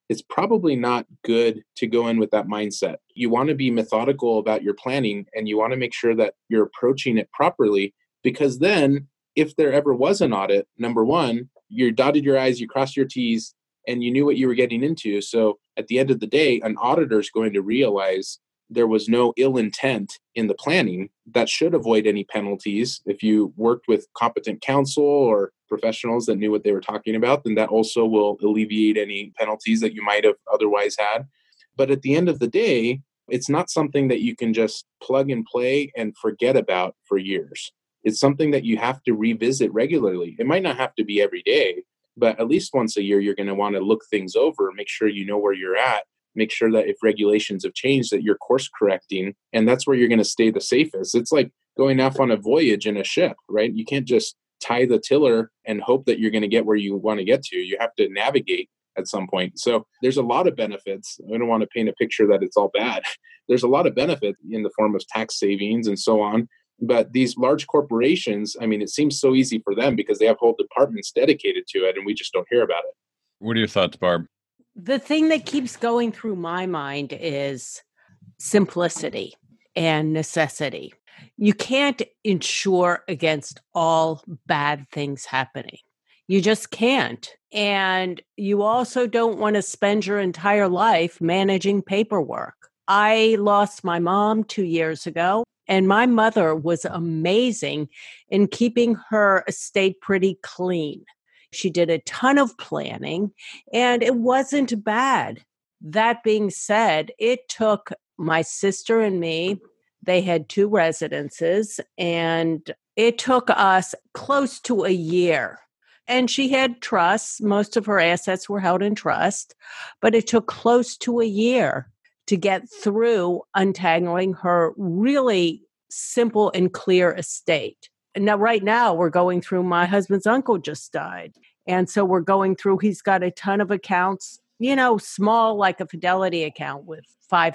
it's probably not good to go in with that mindset. You want to be methodical about your planning, and you want to make sure that you're approaching it properly, because then if there ever was an audit, number one, you dotted your I's, you crossed your T's, and you knew what you were getting into. So at the end of the day, an auditor is going to realize there was no ill intent in the planning. That should avoid any penalties. If you worked with competent counsel or professionals that knew what they were talking about, then that also will alleviate any penalties that you might have otherwise had. But at the end of the day, it's not something that you can just plug and play and forget about for years. It's something that you have to revisit regularly. It might not have to be every day, but at least once a year, you're going to want to look things over, make sure you know where you're at, make sure that if regulations have changed, that you're course correcting. And that's where you're going to stay the safest. It's like going off on a voyage in a ship, right? You can't just tie the tiller and hope that you're going to get where you want to get to. You have to navigate at some point. So there's a lot of benefits. I don't want to paint a picture that it's all bad. There's a lot of benefit in the form of tax savings and so on. But these large corporations, I mean, it seems so easy for them because they have whole departments dedicated to it, and we just don't hear about it. What are your thoughts, Barb? The thing that keeps going through my mind is simplicity and necessity. You can't insure against all bad things happening. You just can't. And you also don't want to spend your entire life managing paperwork. I lost my mom 2 years ago, and my mother was amazing in keeping her estate pretty clean. She did a ton of planning, and it wasn't bad. That being said, it took my sister and me, they had 2 residences, and it took us close to a year. And she had trusts. Most of her assets were held in trust, but it took close to a year to get through untangling her really simple and clear estate. Now, right now, we're going through, my husband's uncle just died. And so we're going through, he's got a ton of accounts, small, like a Fidelity account with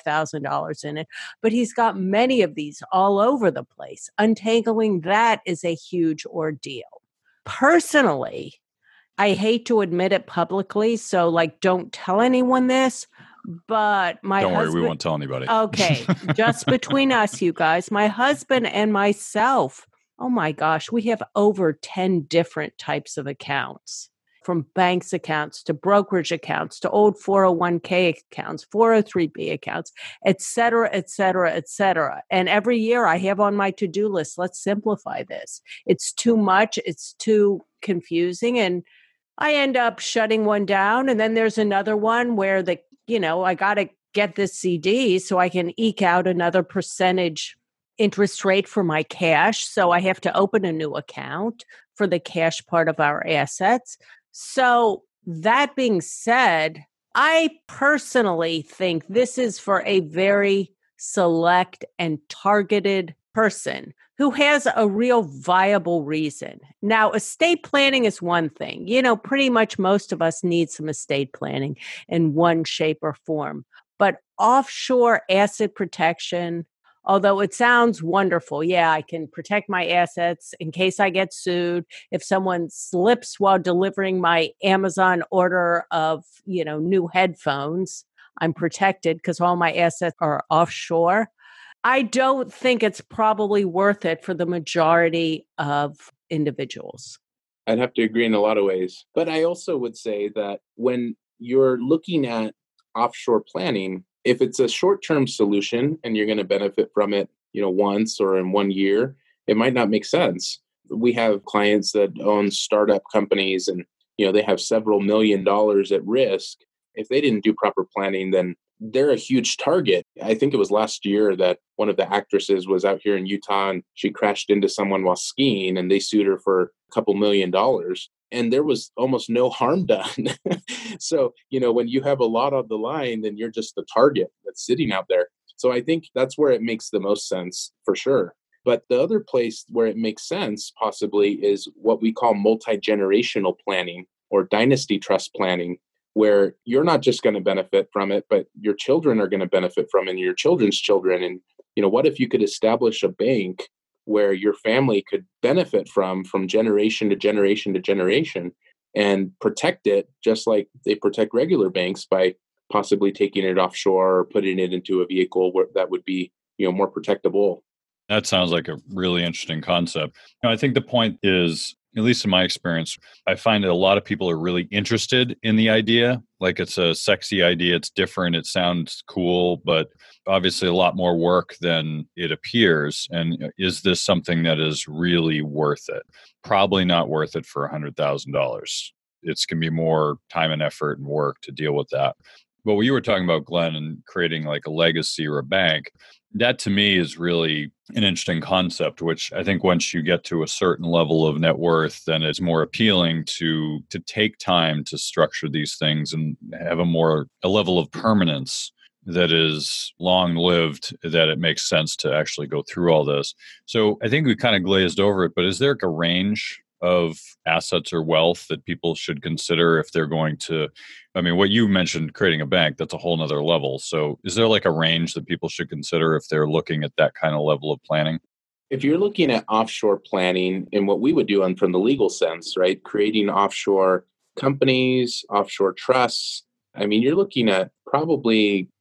$5,000 in it. But he's got many of these all over the place. Untangling that is a huge ordeal. Personally, I hate to admit it publicly, so don't tell anyone this, but my husband... Don't worry, we won't tell anybody. Okay, just between us, you guys, my husband and myself, oh my gosh, we have over 10 different types of accounts, from banks accounts to brokerage accounts to old 401k accounts, 403b accounts, et cetera, et cetera, et cetera. And every year I have on my to-do list, let's simplify this. It's too much. It's too confusing. And I end up shutting one down. And then there's another one where I got to get this CD so I can eke out another percentage interest rate for my cash. So I have to open a new account for the cash part of our assets. So that being said, I personally think this is for a very select and targeted person who has a real viable reason. Now, estate planning is one thing. Pretty much most of us need some estate planning in one shape or form. But offshore asset protection, although it sounds wonderful, yeah, I can protect my assets in case I get sued. If someone slips while delivering my Amazon order of, new headphones, I'm protected because all my assets are offshore. I don't think it's probably worth it for the majority of individuals. I'd have to agree in a lot of ways. But I also would say that when you're looking at offshore planning, if it's a short-term solution and you're going to benefit from it, once or in 1 year, it might not make sense. We have clients that own startup companies and, they have several $1 million at risk. If they didn't do proper planning, then they're a huge target. I think it was last year that one of the actresses was out here in Utah and she crashed into someone while skiing and they sued her for a couple $1 million. And there was almost no harm done. So, when you have a lot on the line, then you're just the target that's sitting out there. So I think that's where it makes the most sense for sure. But the other place where it makes sense possibly is what we call multi-generational planning or dynasty trust planning, where you're not just going to benefit from it, but your children are going to benefit from it and your children's children. And, what if you could establish a bank where your family could benefit from generation to generation to generation? and protect it just like they protect regular banks by possibly taking it offshore or putting it into a vehicle where that would be, more protectable. That sounds like a really interesting concept. I think the point is, at least in my experience, I find that a lot of people are really interested in the idea. Like it's a sexy idea. It's different. It sounds cool, but obviously a lot more work than it appears. And is this something that is really worth it? Probably not worth it for $100,000. It's going to be more time and effort and work to deal with that. But what you were talking about, Glenn, and creating like a legacy or a bank, that to me is really an interesting concept, which I think once you get to a certain level of net worth, then it's more appealing to take time to structure these things and have a level of permanence that is long lived, that it makes sense to actually go through all this. So I think we kind of glazed over it, but is there like a range of assets or wealth that people should consider if they're going to, what you mentioned, creating a bank, that's a whole nother level. So is there like a range that people should consider if they're looking at that kind of level of planning? If you're looking at offshore planning and what we would do from the legal sense, right? Creating offshore companies, offshore trusts, you're looking at probably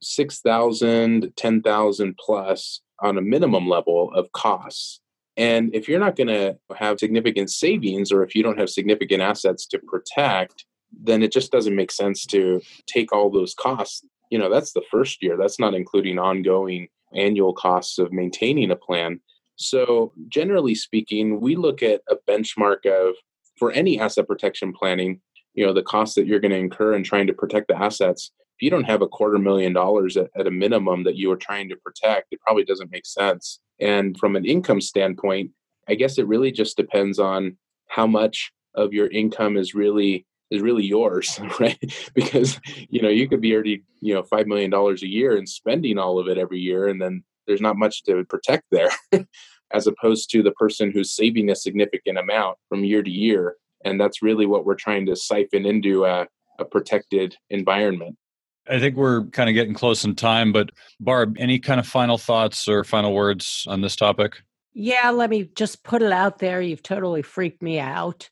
6,000, 10,000 plus on a minimum level of costs. And if you're not going to have significant savings, or if you don't have significant assets to protect, then it just doesn't make sense to take all those costs. That's the first year. That's not including ongoing annual costs of maintaining a plan. So generally speaking, we look at a benchmark of, for any asset protection planning, the costs that you're going to incur in trying to protect the assets. If you don't have $250,000 at a minimum that you are trying to protect, it probably doesn't make sense. And from an income standpoint, I guess it really just depends on how much of your income is really yours, right? Because, you could be already, $5 million a year and spending all of it every year, and then there's not much to protect there, as opposed to the person who's saving a significant amount from year to year. And that's really what we're trying to siphon into a protected environment. I think we're kind of getting close in time, but Barb, any kind of final thoughts or final words on this topic? Yeah, let me just put it out there. You've totally freaked me out.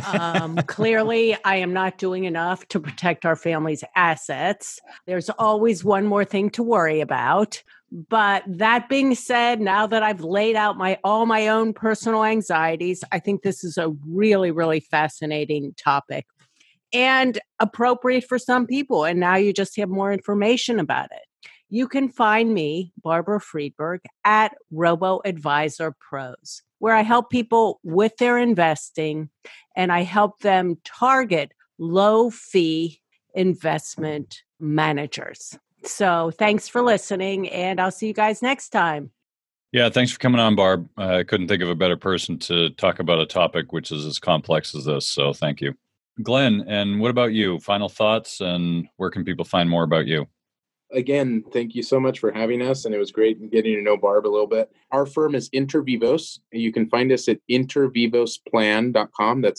Clearly, I am not doing enough to protect our family's assets. There's always one more thing to worry about. But that being said, now that I've laid out all my own personal anxieties, I think this is a really, really fascinating topic and appropriate for some people. And now you just have more information about it. You can find me, Barbara Friedberg, at RoboAdvisor Pros, where I help people with their investing and I help them target low-fee investment managers. So thanks for listening, and I'll see you guys next time. Yeah, thanks for coming on, Barb. I couldn't think of a better person to talk about a topic which is as complex as this, so thank you. Glenn, and what about you? Final thoughts, and where can people find more about you? Again, thank you so much for having us, and it was great getting to know Barb a little bit. Our firm is Intervivos. You can find us at intervivosplan.com. That's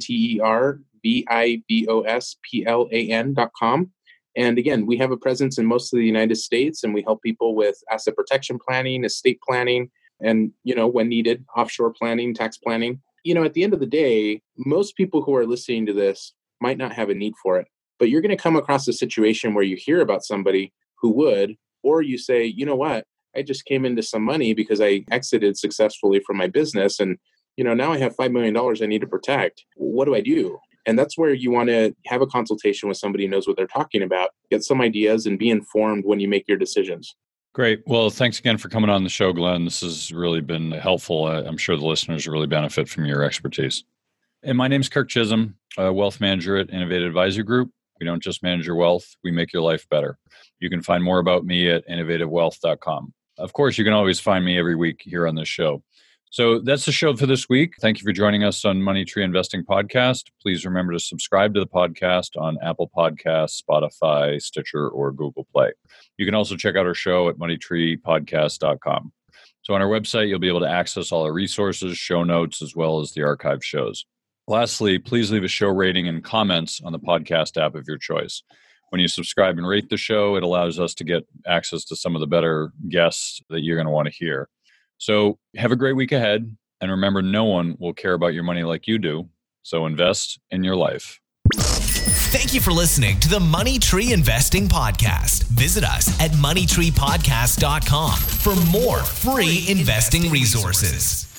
intervivosplan.com. And again, we have a presence in most of the United States, and we help people with asset protection planning, estate planning, and, when needed, offshore planning, tax planning. At the end of the day, most people who are listening to this might not have a need for it, but you're going to come across a situation where you hear about somebody who would, or you say, you know what, I just came into some money because I exited successfully from my business. And, now I have $5 million I need to protect. What do I do? And that's where you want to have a consultation with somebody who knows what they're talking about, get some ideas, and be informed when you make your decisions. Great. Well, thanks again for coming on the show, Glenn. This has really been helpful. I'm sure the listeners really benefit from your expertise. And my name is Kirk Chisholm, a wealth manager at Innovative Advisory Group. We don't just manage your wealth, we make your life better. You can find more about me at innovativewealth.com. Of course, you can always find me every week here on this show. So that's the show for this week. Thank you for joining us on Money Tree Investing Podcast. Please remember to subscribe to the podcast on Apple Podcasts, Spotify, Stitcher, or Google Play. You can also check out our show at moneytreepodcast.com. So on our website, you'll be able to access all our resources, show notes, as well as the archived shows. Lastly, please leave a show rating and comments on the podcast app of your choice. When you subscribe and rate the show, it allows us to get access to some of the better guests that you're going to want to hear. So have a great week ahead. And remember, no one will care about your money like you do. So invest in your life. Thank you for listening to the Money Tree Investing Podcast. Visit us at moneytreepodcast.com for more free investing resources.